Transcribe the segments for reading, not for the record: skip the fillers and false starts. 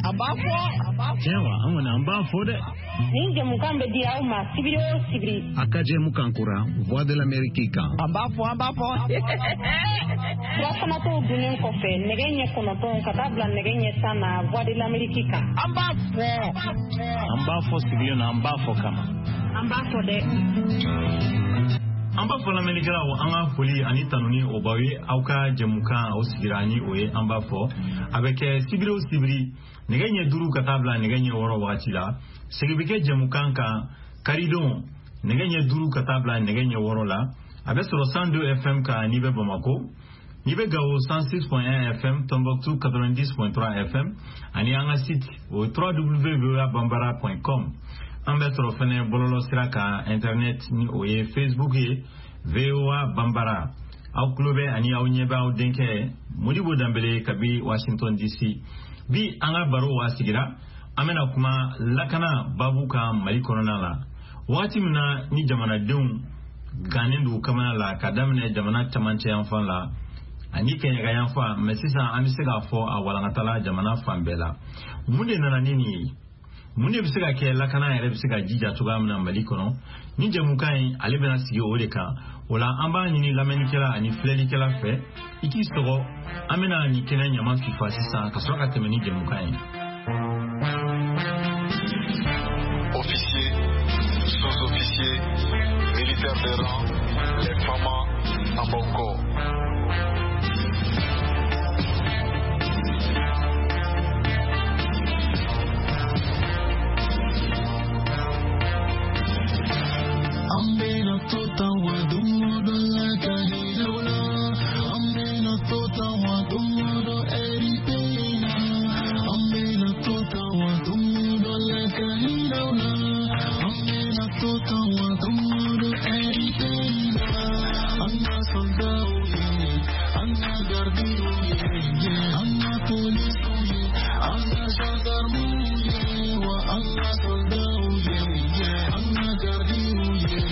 Jewa amuna ambafo de. Ninge mukambe dia uma sibiri. Akaje mukankura voix de l'Amérique. Ambafo. Trafana to dunen kofe negenye konoton katabla negenye sana voix de l'Amérique. Ambafo sibiri na ambafo kama. Ambafo de. Ambafo l'Amérique la anga foli ani tanuni obawe auka jemuka au sigirani oye ambafo avec sibiri negenye duru katabla negenye woro wakila segibike jemukanka karidon negenye duru katabla negenye woro la avec sur 102 FM ka nibe Bamako nibe gao 106.1 FM Tombouctou 90.3 FM ani anga site au www.bambara.com ambe sur fene bololo siraka internet ni oye Facebook ye VOA Bambara au clube ani au nyeba au denke modibo dambele kabi Washington DC bi anga baro wasigira amena kuma lakana babuka mali korona la wati mna ni jamana deun ganindu kamana la kadamne jamana tamanche yanfan la ani kenya yanfa mesisa amisega fo awalangatala jamana fambela munde nana nini munde bisega ke lakana yere bisega jija tugamna mali kono ni jamukai alebena sigi oleka wala amba ni lamenikela ani flelikela fe iki sogo amena ni kenya nyama fifa sisa kasoka temeni jamukai. Officiers, sous-officiers, militaires de rang, les femmes en Boko. Ambina tota wa dumudo la kahirula, ambina tota wa dumudo eripena, ambina tota wa dumudo la kahirula, ambina tota wa dumudo eripena, anga soldado ye, anga guardiano ye, anga police ye, anga gendarme ye, wa anga soldado ye, anga guardiano ye.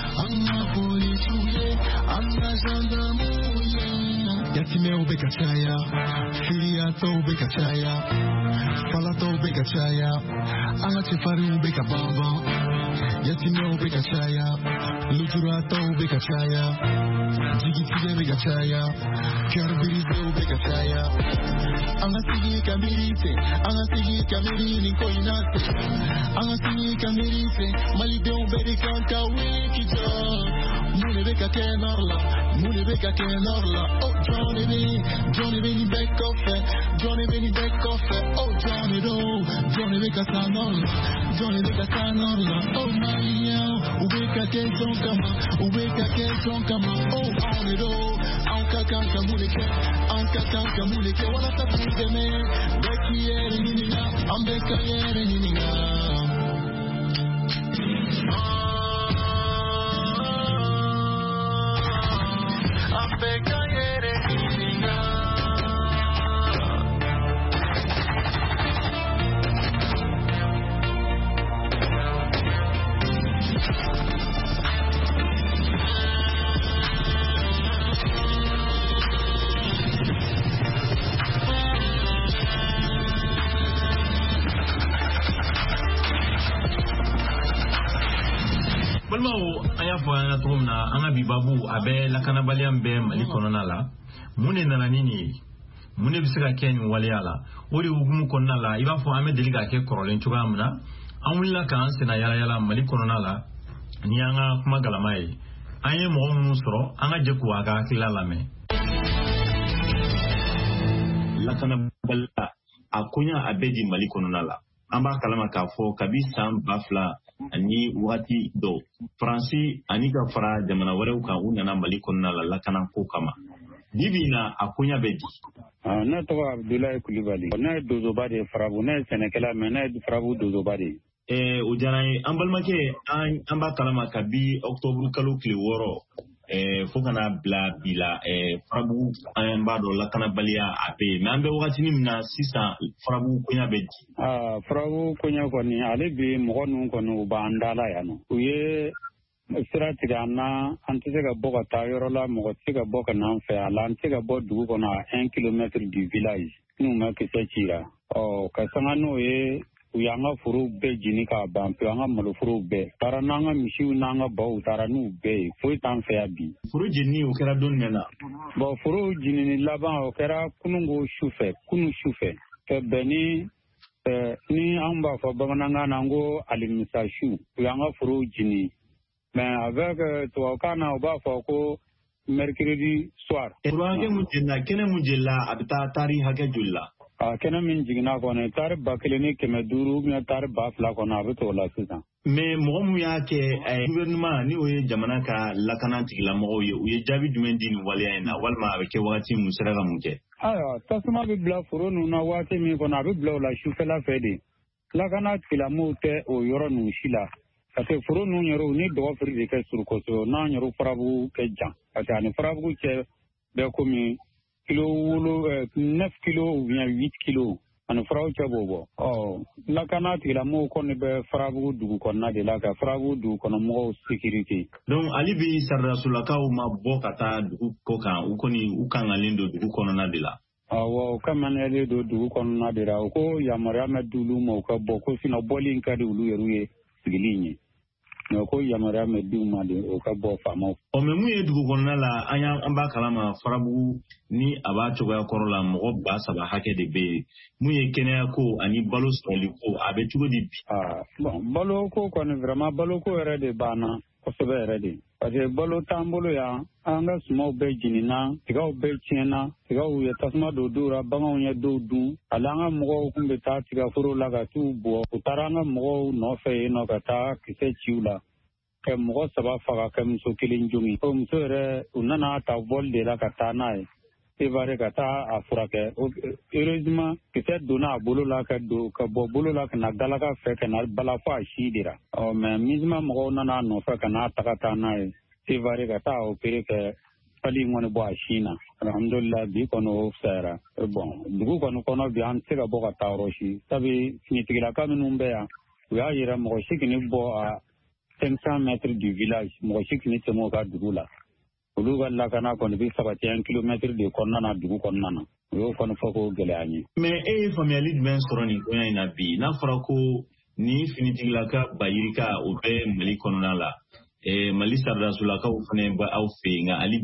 Yatime ubekachaya, firia to ubekachaya, falato ubekachaya, anachifari ubekabamba. Yatime ubekachaya, luturato ubekachaya, jigitide ubekachaya, karbirize ubekachaya. Angasigi kamirite, koinate. Angasigi kamirite, malide ubekaka wikija. Mulebeka kenorla, oh Johnny Benny back off, oh Johnny Beka sanorla, oh Maria, ubeka ke zonkama, oh anka kanka muleke, wala tafude me, beki yere ninina, ambeka yere ninina. Anya trumna anga bibabu abe lakana baliam be mali konona la mune nana nini mune bisika ken waliala ori ugumu konona la iba fo ame deliga ke korolen tugamna amula kan sena yala mali konona la ni anga kuma galamai anye mo musro anga jeku aga kilala me lakana balla akunya abedi mali konona la amba kalama ka fo kabisa bafla ani wati do Fransi ani ka fara jamana wɛrɛw kan u nana Mali kɔnɔna la lakana ko kama bibina akunya bedi ne tɔgɔ Abdulahi Kulibali ne ye dozoba de farabu ne ye sɛnɛkɛla mais ne ye farabu dozoba de o diyara ye an balimakɛ an b'a kalama ka bi octobre kalo tile 6 fo kana bila bila farabu an b'a dɔn lakanabaliya a bɛ mais an bɛ wagatini min na sisan farabu koɲa bɛ di farabu koɲa kɔni ale bi mɔgɔ ninnu kɔni u b'an dala yan nɔ u ye sira tigɛ an na an tɛ se ka bɔ ka taa yɔrɔ la mɔgɔ tɛ se ka bɔ ka na an fɛ a la an tɛ se ka bɔ dugu kɔnɔ à 1 kilomètre du village n'u ma kisɛ cira ka sanga n'o ye u y'an ka forow bɛɛ jeni k'a ban pewu an ka maloforow bɛɛ taara n'an ka misiw n'an ka baw taara n'u bɛɛ ye foyi t'an fɛ yan bi. Foro jenini o kɛra don jumɛn na? Bon forow jenini laban o kɛra kununko sufɛ ka bɛn ni an b'a fɔ bamanankan na n ko alimisa su u y'an ka forow jeni mais avec tubabukan na u b'a fɔ ko mercredi soir. Foro hakɛ mun jenina kɛnɛ mun jenila a bɛ taa taari hakɛ joli la? Kɛnɛ min jiginna kɔnɔ taari 1,500 ubiyɛn taari 2,000 kɔnɔ a bɛ t'o la sisan. Mais mɔgɔ mun y'a kɛ gouvernement ni o ye jamana ka lakana tigilamɔgɔw ye u ye jaabi jumɛn di nin waleya in na walima a bɛ kɛ wagati mun sera ka mun kɛ? Ayiwa tasuma bɛ bila foro ninnu na waati min kɔnɔ a bɛ bila o la sufɛla fɛ de lakana tigilamɔgɔw tɛ o yɔrɔ ninnu si la parce que foro ninnu yɛrɛ u ni dɔgɔfiri de kɛ surukosoro n'an yɛrɛ farabugu kɛ jan parce que ani farabugu cɛ bɛɛ komi kilo 9 kilo ou bien 8 kilo ani faraw cɛ b'o bɔ lakana tigilamɔgɔw kɔni bɛ farabugu dugu kɔnɔna de la ka farabugu dugu kɔnɔmɔgɔw sécurité. Donc hali bi saridasolakaw ma bɔ ka taa dugu kɔ kan u kɔni u kangalen don dugu kɔnɔna de la. Awɔ u kamaniyalen don dugu kɔnɔna de la u ko yamaruya ma di olu ma u ka bɔ ko sinon bɔli in ka di olu yɛrɛ ye sigili in ye mais ko yamaruya ma di u ma de u ka bɔ faamaw. Mais mun ye dugu kɔnɔna la an b'a kalama farabugu ni a b'a cogoya kɔrɔ la mɔgɔ 3,000 hakɛ de bɛ yen mun ye kɛnɛya ko ani balo sɔrɔli ko a bɛ cogo di bi? Bon balo ko kɔni vraiment balo ko yɛrɛ de banna kosɛbɛ yɛrɛ de parce que balo t'an bolo yan an ka sumaw bɛɛ jenina tigaw bɛɛ tiɲɛna tigaw ye tasuma don dɔw la baganw ye dɔw dun hali an ka mɔgɔw tun bɛ taa tigaforo la ka t'u bɔ u taara an ka mɔgɔw nɔfɛ yen nɔ ka taa kisɛ ci u la ka mɔgɔ 3 faga ka muso 1 jogin o muso yɛrɛ u nana ta vol de la ka taa n'a ye Sévaré ka taa a furakɛ heureusement kisɛ donna a bolo la ka bɔ bolo la ka na galaka fɛ ka na bala fɔ a si de la mais MINUSMA mɔgɔw nana a nɔfɛ ka n'a taga taa n'a ye Sévaré ka taa opéré kɛ pali in kɔni bɔ a sin na alhamdulillah bi kɔni o fisayara bon dugu kɔni kɔnɔ bi an tɛ se ka bɔ ka taa yɔrɔ si sabu finitigilaka minnu bɛ yan u y'a yira mɔgɔ si kini bɔ a 500 mètres du village mɔgɔ si kini tɛmɛ o ka dugu la olu ka lakana kɔni bɛ sabati 1 kilomètre de kɔnɔna na dugu kɔnɔna na o y'o kɔni fɔ k'o gɛlɛya ye. Mais e ye faamuyali jumɛn sɔrɔ nin koɲa in na bi n'a fɔra ko ni finitigilaka Bayirika o bɛ Mali kɔnɔna la Mali saridasolakaw fana bɛ aw fɛ yen nka hali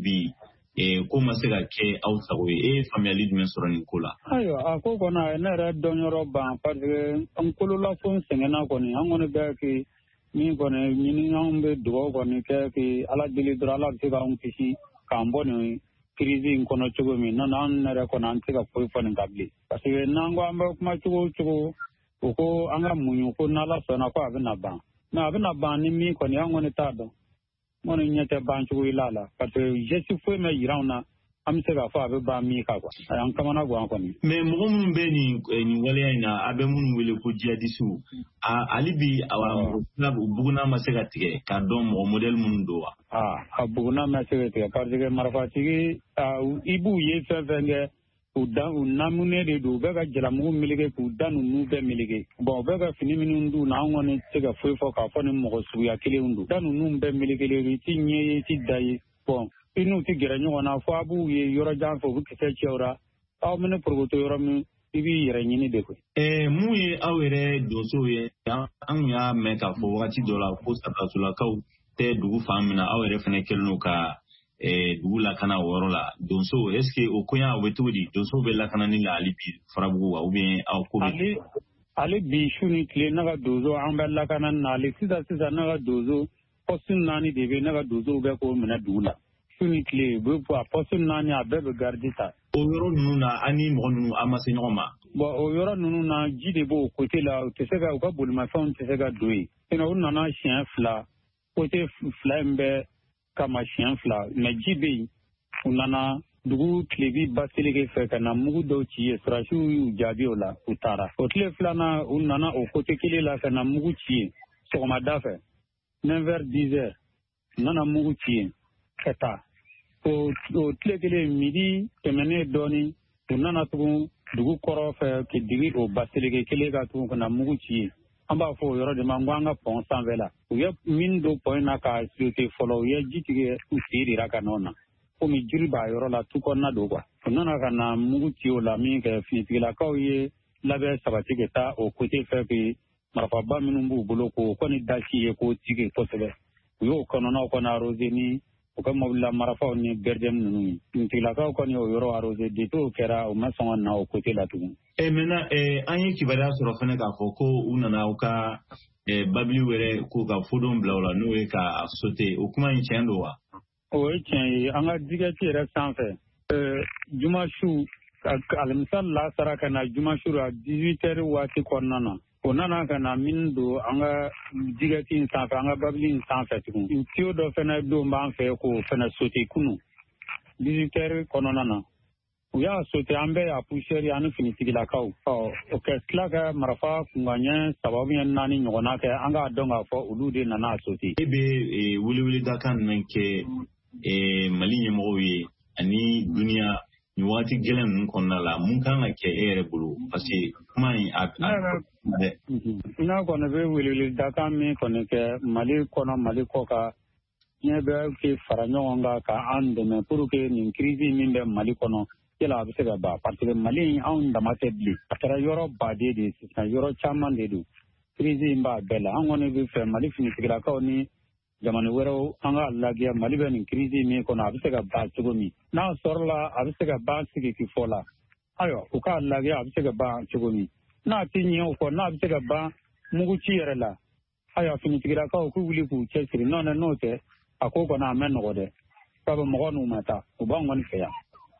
bi ko ma se ka kɛ aw sago ye e ye faamuyali jumɛn sɔrɔ nin ko la? Ayiwa a ko kɔni a ye ne yɛrɛ dɔnyɔrɔ ban parce que an kololafɛnw sɛgɛnna kɔni an kɔni bɛ kɛ min kɔni ɲini anw bɛ dugawu kɔni kɛ k'i ala deli dɔrɔn ala bɛ se k'anw kisi k'an bɔ nin crise in kɔnɔ cogo min n'o an yɛrɛ kɔni an tɛ se ka foyi fɔ nin kan bilen parce que n'an ko an bɛ kuma cogo o cogo u ko an ka muɲu ko n'ala sɔnna ko a bɛna ban mais a bɛna ban ni min kɔni an kɔni t'a dɔn kɔni ɲɛ tɛ ban cogo la la parce que geste foyi ma yira anw na an bɛ se k'a fɔ a bɛ ban min kan quoi an kamana gan kɔni. Mais mɔgɔ minnu bɛ nin waleya in na a bɛ minnu wele ko djihadistes hali bi buguna ma se ka tigɛ k'a dɔn mɔgɔ modèle minnu don wa? A buguna ma se ka tigɛ parce que marifatigi i b'u ye fɛn fɛn kɛ u namunen de don u bɛ ka jalamugu meleke k'u da ninnu bɛɛ meleke bon u bɛ ka fini minnu dun na an kɔni tɛ se ka foyi fɔ k'a fɔ ni mɔgɔ suguya kelenw don da ninnu bɛɛ melekelen i t'i ɲɛ ye i t'i da ye bon i n'u tɛ gɛrɛ ɲɔgɔn na fo a b'u ye yɔrɔ jan fɛ u bɛ kisɛ cɛ o la aw bɛ ne porokoto yɔrɔ min i b'i yɛrɛ ɲini de koyi. Mun ye aw yɛrɛ donsow ye an y'a mɛn k'a fɔ wagati dɔ la ko saridasolakaw tɛ dugu fan min na aw yɛrɛ fana kɛlen don ka dugu lakana o yɔrɔ la donsow est ce que o koɲa o bɛ cogo di donsow bɛ lakanani la hali bi farabugu wa ou bien aw ko bɛ. Ale bi su ni tile ne ka donso an bɛ lakanani na ale sisan ne ka donso poste 4 de bɛ ne ka donsow bɛ k'o minɛ dugu la. Ni tile u bɛ bɔ a poste 4 a bɛɛ bɛ garde ta. O yɔrɔ ninnu na an ni mɔgɔ ninnu an ma se ɲɔgɔn ma. Bon o yɔrɔ ninnu na ji de b'o côté la u tɛ se ka u ka bolimafɛnw tɛ se ka don yen. Sinon u nana siɲɛ 2 côté 2 in bɛɛ kama siɲɛ 2 mais ji bɛ yen u nana dugu tilebi baseleke fɛ ka na mugu dɔw ci ye surasiw y'u jaabi o la u taara. O tile 2nan u nana o côté kelen la ka na mugu ci ye sɔgɔmada fɛ 9h-10h u nana mugu ci ye ka taa. O tile kelen midi tɛmɛnen dɔɔnin u nana tugun dugu kɔrɔ fɛ k'i digi o baseleke kelen ka tugun ka na mugu ci ye an b'a fɔ o yɔrɔ de ma n ko an ka pɔn sanfɛ la u ye min don pɔn in na k'a sirite fɔlɔ u ye ji tigɛ u fiirira ka nɔ na komi jiri b'a yɔrɔ la tu kɔnɔna don quoi u nana ka na mugu ci o la min kɛ finitigilakaw ye labɛn sabati ka taa o kote fɛ kɛ marafaba minnu b'u bolo k'o kɔni dasi ye k'o tigi kosɛbɛ u y'o kɔnɔnaw kɔni arrosé ni u ka mɔbilila marafaw ni bɛrɛdɛm ninnu ye kuntigilakaw kɔni o yɔrɔ arrosé depuis o kɛra u ma sɔn ka na o kote la tugun. Maintenant an ye kibaruya sɔrɔ fɛnɛ k'a fɔ ko u nana u ka babili wɛrɛ k'u ka fodon bila o la n'o ye ka sauter o kuma in tiɲɛ don wa? O ye tiɲɛ ye an ka digɛti yɛrɛ sanfɛ jumasu alamisa lasara ka na jumasu la 18h waati kɔnɔna na o nana ka na min don an ka digɛti in sanfɛ an ka babili in sanfɛ tugun tiyo dɔ fɛnɛ don b'an fɛ k'o fɛnɛ sauter kunu 18h kɔnɔna na u y'a sauter an bɛɛ y'a poussière ani finitigilakaw o kɛ tila ka marifa kunkanɲɛ 3 ou 4 ɲɔgɔnna kɛ an k'a dɔn k'a fɔ olu de nana sauter. E bɛ wuli dakan ninnu kɛ Mali ɲɛmɔgɔw ye ani duniya nin waati gɛlɛn ninnu kɔnɔna la mun kan ka kɛ e yɛrɛ bolo parce que kuma in n'a kɔni bɛ wuli dakan min kɔni kɛ Mali kɔnɔ Mali kɔ kan diɲɛ bɛɛ kɛ fara ɲɔgɔn kan ka an dɛmɛ pour que nin crise min bɛ Mali kɔnɔ yala a bɛ se ka ban parce que Mali in anw dama tɛ bilen a kɛra yɔrɔ baden de sisan yɔrɔ caman de don crise in b'a bɛɛ la an kɔni bɛ fɛ Mali finitigilakaw ni jamana wɛrɛw an ka lajɛ Mali bɛ nin crise min kɔnɔ a bɛ se ka ban cogo min n'a sɔrɔla a bɛ se ka ban sigiki fɔ la ayiwa u k'a lajɛ a bɛ se ka ban cogo min n'a tɛ ɲɛ o kɔ n'a bɛ se ka ban muguci yɛrɛ la ayiwa finitigilakaw k'u wuli k'u cɛsiri n'o tɛ a ko kɔni a mɛn nɔgɔ dɛ sabu mɔgɔ n'u ma taa u b'an kɔni fɛ yan.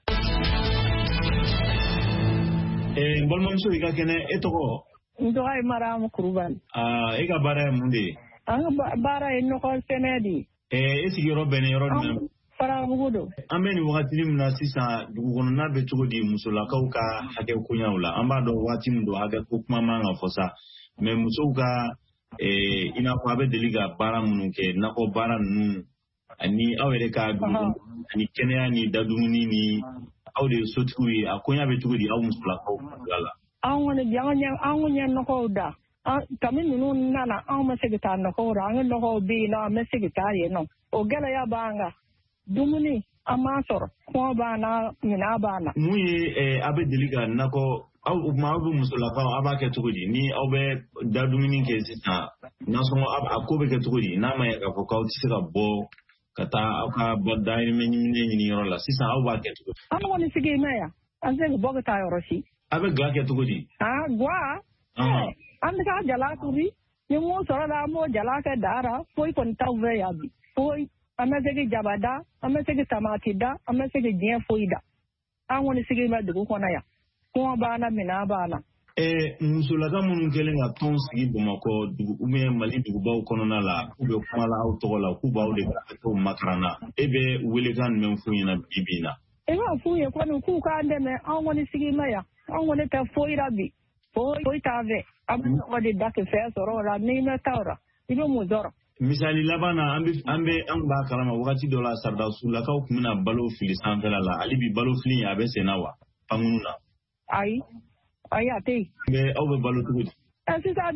N balimamuso i ka kɛnɛ e tɔgɔ? N tɔgɔ ye Mariamu Kulubali. E ka baara ye mun de ye? An ka baara ye nɔgɔ sɛnɛ de ye. E sigiyɔrɔ bɛnnen yɔrɔ jumɛn? Farabugu don. An bɛ nin wagati min na sisan dugu kɔnɔna bɛ cogo di musolakaw ka hakɛ koɲaw la an b'a dɔn waati min don hakɛ ko kuma man kan fɔ sa mais musow ka i n'a fɔ a bɛ deli ka baara minnu kɛ nakɔ baara ninnu ani aw yɛrɛ ka dugu ani kɛnɛya ni dadumuni ni aw de ye sotigiw ye a koɲa bɛ cogo di aw musolakaw la? An kɔni bi an ɲɛ nɔgɔw da kami ninnu nana anw ma se ka taa nɔgɔw la an ka nɔgɔw bɛ yen nɔ an ma se ka taa yen nɔ o gɛlɛya b'an kan dumuni an m'a sɔrɔ kɔngɔ b'an na minɛn b'an na. Mun ye a bɛ deli ka nakɔ aw bɛ musolakaw aw b'a kɛ cogo di ni aw bɛ da dumuni kɛ sisan nasɔngɔ a ko bɛ kɛ cogo di n'a ma ye k'a fɔ k'aw tɛ se ka bɔ ka taa aw ka dahirimɛ ɲini yɔrɔ la sisan aw b'a kɛ cogo di? An kɔni sigi mɛn yan an tɛ se ka bɔ ka taa yɔrɔ si. A bɛ ga kɛ cogo di? Ga an bɛ taa jala tobi ni mun sɔrɔ la an b'o jala kɛ dara foyi kɔni t'aw fɛ yan bi foyi an bɛ se ka jaba da an bɛ se ka tamati da an bɛ se ka diɲɛ foyi da an kɔni sigi mɛn dugu kɔnɔ yan kɔngɔ b'an na minɛn b'an na. Musolaka minnu kɛlen ka tɔn sigi Bamakɔ Mali dugubaw kɔnɔna la k'u bɛ kuma la aw tɔgɔ la k'u b'aw de ka hakɛw makaranna e bɛ welekan jumɛn f'u ɲɛna bi bi in na? I b'a f'u ye kɔni k'u k'an dɛmɛ an kɔni sigi mɛn yan an kɔni tɛ foyi la bi foyi t'a fɛ an bɛ nɔgɔ de da kɛ fɛn sɔrɔ o la n'i ma taa o la i bɛ mun sɔrɔ? Misali laban na an b'a kalama wagati dɔ la Sardasuulakaw tun bɛna balo fili sanfɛla la hali bi balo fili a bɛ sen na wa pankunu na? Ayi a tɛ yen. Mais aw bɛ balo cogo di? Sisan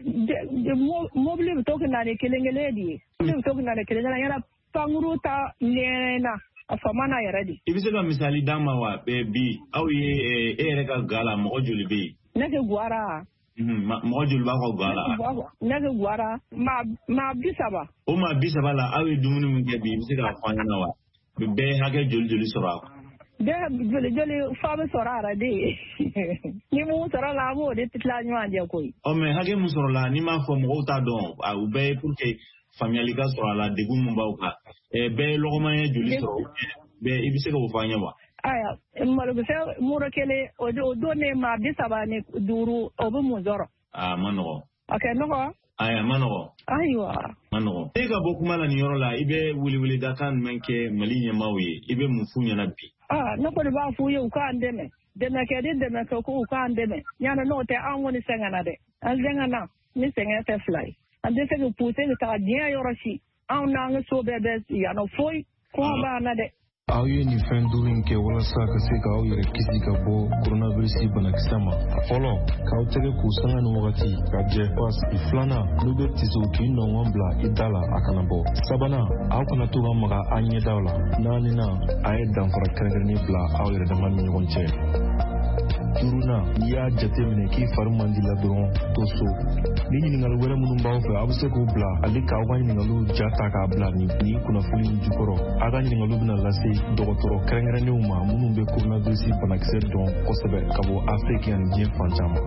mobili bɛ to ka na ni kelen kelen de ye mobili bɛ to ka na ni kelen kelen yɛrɛ pankuru ta ɲɛna a fama na yɛrɛ de. I bɛ se ka misali d'an ma wa bi aw ye e yɛrɛ ka ga la mɔgɔ joli bɛ yen? Ne kɛ Guwara. Mɔgɔ joli b'a ka ga la? Ne kɛ Guwara maa 30. O maa 30 la aw ye dumuni min kɛ bi i bɛ se k'a fɔ an ɲɛna wa? Bɛɛ hakɛ joli sɔrɔ a kɔnɔ? Bɛɛ joli fa bɛ sɔrɔ a la de ye ni mun sɔrɔ la an b'o de tila ɲɔgɔn cɛ koyi. Mais hakɛ mun sɔrɔ la n'i m'a fɔ mɔgɔw t'a dɔn u bɛɛ ye pour que faamuyali ka sɔrɔ a la degun mun b'aw kan bɛɛ ye lɔgɔma ye joli sɔrɔ bɛɛ i bɛ se k'o fɔ an ɲɛ wa? Aya malokisɛ muro kelen o don ne maa 35 o bɛ mun sɔrɔ? Ma nɔgɔ. A kɛ nɔgɔ? Ayi ma nɔgɔ. Ayiwa. Ma nɔgɔ. E ka bɔ kuma la nin yɔrɔ la i bɛ wuli dakan jumɛn kɛ Mali ɲɛmaaw ye i bɛ mun f'u ɲɛna bi? Ne kɔni b'a f'u ye u k'an dɛmɛ dɛmɛkɛden dɛmɛ kɛ ko u k'an dɛmɛ ɲana n'o tɛ an kɔni sɛgɛnna dɛ an sɛgɛnna ni sɛgɛn tɛ fila ye an tɛ se ka pousser ka taga diɲɛ yɔrɔ si anw n'an ka so bɛɛ bɛ yan nɔ foyi kɔngɔ b'an na dɛ. Aw ye nin fɛn duuru in kɛ walasa ka se k'aw yɛrɛ kisi ka bɔ coronavirus banakisɛ ma. Fɔlɔ k'aw tɛgɛ k'u sanga ni wagati ka jɛ pasi. Filanan n'u bɛ tisi k'i nɔngɔn bila i da la a kana bɔ. Sabanan aw kana to ka maga a ɲɛdaw la. Naaninan a ye danfara kɛrɛnkɛrɛnnen bila aw yɛrɛ dama ni ɲɔgɔn cɛ. duruna n'i y'a jateminɛ k'i fari man di la dɔrɔn to so ni ɲininkali wɛrɛ minnu b'aw fɛ a bɛ se k'u bila ale k'aw ka ɲininkaliw ja ta k'a bila ni kunnafoni in jukɔrɔ a ka ɲininkaliw bɛna lase dɔgɔtɔrɔ kɛrɛnkɛrɛnnenw ma minnu bɛ coronavirus banakisɛ dɔn kosɛbɛ ka bɔ Afiriki ani diɲɛ fan caman.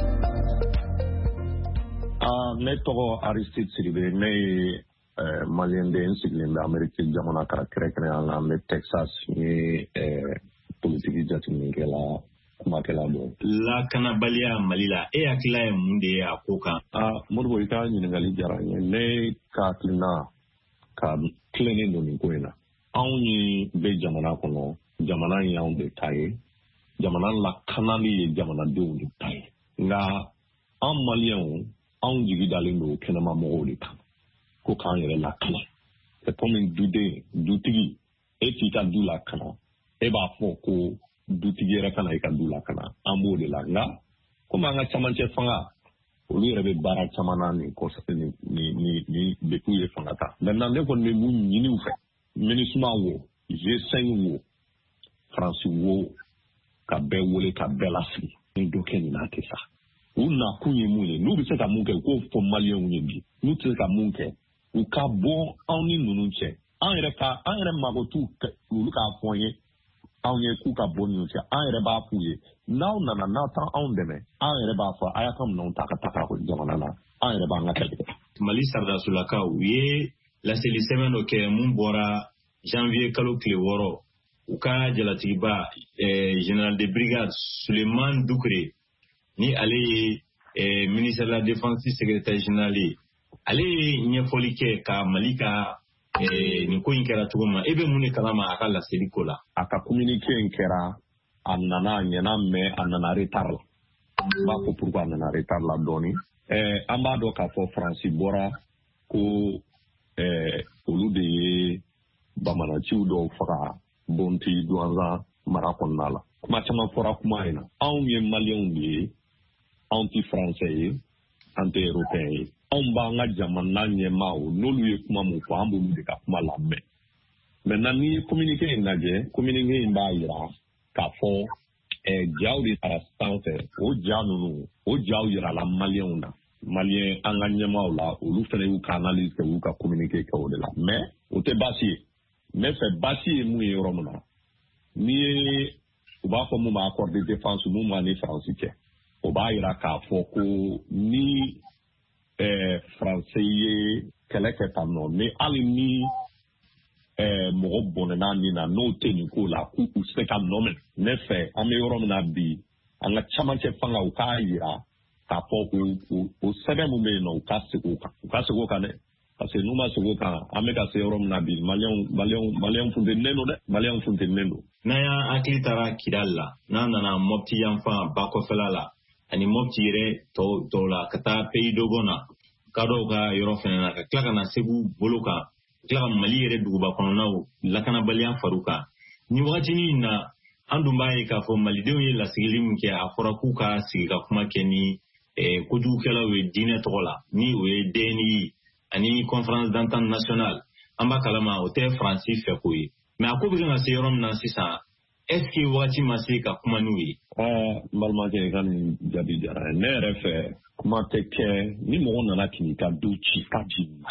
Ne tɔgɔ Aristide Sidibe, ne ye Malien de n sigilen bɛ Ameriki jamana ka kɛrɛnkɛrɛnnenya la, n bɛ Texas, n ye politiki jateminɛkɛla kumakɛla dɔ. Lakanabaliya Mali la, e hakilila ye mun de ye a ko kan? Modibo, i ka ɲininkali diyara n ye. Ne ka hakilina ka tilennen don nin ko in na. Anw ye bɛ jamana kɔnɔ, jamana in y'anw de ta ye, jamana lakanali ye jamanadenw de ta ye. Nka an Maliyɛnw, anw jigi dalen don kɛnɛma mɔgɔw de kan ko k'an yɛrɛ lakana. C'est comme duden, dutigi, e k'i ka du lakana, e b'a fɔ ko dutigi yɛrɛ kana i ka du lakana. An b'o de la. Nka komi an ka camancɛ fanga, olu yɛrɛ bɛ baara caman na ni depuis ye fanga ta. Maintenant ne kɔni bɛ mun ɲini u fɛ, MINUSMA wo, G5 wo, France wo, ka bɛɛ wele ka bɛɛ lasigi. Ni dɔ kɛ nin na tɛ sa. U nakun ye mun ye, n'u bɛ se ka mun kɛ u k'o fɔ Maliyɛnw ye bi. N'u tɛ se ka mun kɛ u ka bɔ anw ni ninnu cɛ. An yɛrɛ mago t'u olu k'a fɔ ye anw ye k'u ka bɔ ninnu cɛ. An yɛrɛ b'a f'u ye n'aw nana n'aw t'an anw dɛmɛ, an yɛrɛ b'a fɔ a y'a ka minɛnw ta ka taga jamana na. An yɛrɛ b'an ka kɛlɛ. Mali saridasolakaw u ye laseli sɛbɛn dɔ kɛ mun bɔra janvier kalo tile 6 u ka jalatigiba général de brigade Suleiman Dukure ni ale ye ministre de la défense secrétaire général ye ale ye ɲɛfɔli kɛ ka Mali ka nin ko in kɛra cogo min na e bɛ mun de kalama a ka laseli ko la? A ka communiqué in kɛra a nana ɲɛna mais a nana retard la. N b'a fɔ pourquoi a nana retard la dɔɔni. An b'a dɔn k'a fɔ Faransi bɔra ko olu de ye bamananciw dɔw faga Bonti Douanzan mara kɔnɔna la. Kuma caman fɔra kuma in na. Anw ye Maliyɛnw de ye, anw tɛ Faransɛ ye, an tɛ Européen ye. Anw b'an ka jamana ɲɛmaaw n'olu ye kuma mun fɔ an b'olu de ka kuma lamɛn. Maintenant ni ye communiqué in lajɛ, communiqué in b'a yira k'a fɔ jaw de taara sanfɛ. O ja ninnu, o jaw yirala Maliyɛnw na. Maliyɛn an ka ɲɛmaaw la, olu fana y'u ka analyse kɛ, y'u ka communiqué kɛ o de la. Mais o tɛ baasi ye. Ne fɛ baasi ye mun ye yɔrɔ min na. Ni ye u b'a fɔ mun ma accord de défense mun ma ni Faransi cɛ. O b'a yira k'a fɔ ko ni Faransi ye kɛlɛ kɛ tan nɔ, ni hali ni mɔgɔ bɔnɛna nin na n'o tɛ nin ko la k'u se ka nɔ minɛ. Ne fɛ an bɛ yɔrɔ min na bi an ka camancɛ fanga u k'a yira k'a fɔ o sɛbɛn mun bɛ yen nɔ u ka segin o kan. U ka segin o kan dɛ. Parce que n'u ma segin o kan an bɛ ka se yɔrɔ min na bi Maliyɛnw funtɛnilen don dɛ. Maliyɛnw funtɛnilen don. N'an y'an hakili taara Kidali la, n'an nana Mopti yanfan ba kɔfɛla la ani Mopti yɛrɛ tɔw la ka taa Pays Dogon na ka dɔw ka yɔrɔ fɛnɛ na ka tila ka na Segu bolo kan, ka tila ka Mali yɛrɛ duguba kɔnɔnaw lakanabaliya far'u kan. Nin wagatinin in na an dun b'a ye k'a fɔ Malidenw ye lasigili min kɛ a fɔra k'u ka sigi ka kuma kɛ ni kojugukɛlaw ye diinɛ tɔgɔ la, ni o ye DNI ani conférence d'entente nationale. An b'a kalama o tɛ Faransi fɛ ko ye. Mais a ko bɛ kan ka se yɔrɔ min na sisan, est ce que wagati ma se ka kuma n'u ye? N balimakɛ i ka nin jaabi diyara n ye. Ne yɛrɛ fɛ kuma tɛ kɛ ni mɔgɔ nana k'i ka du ci k'a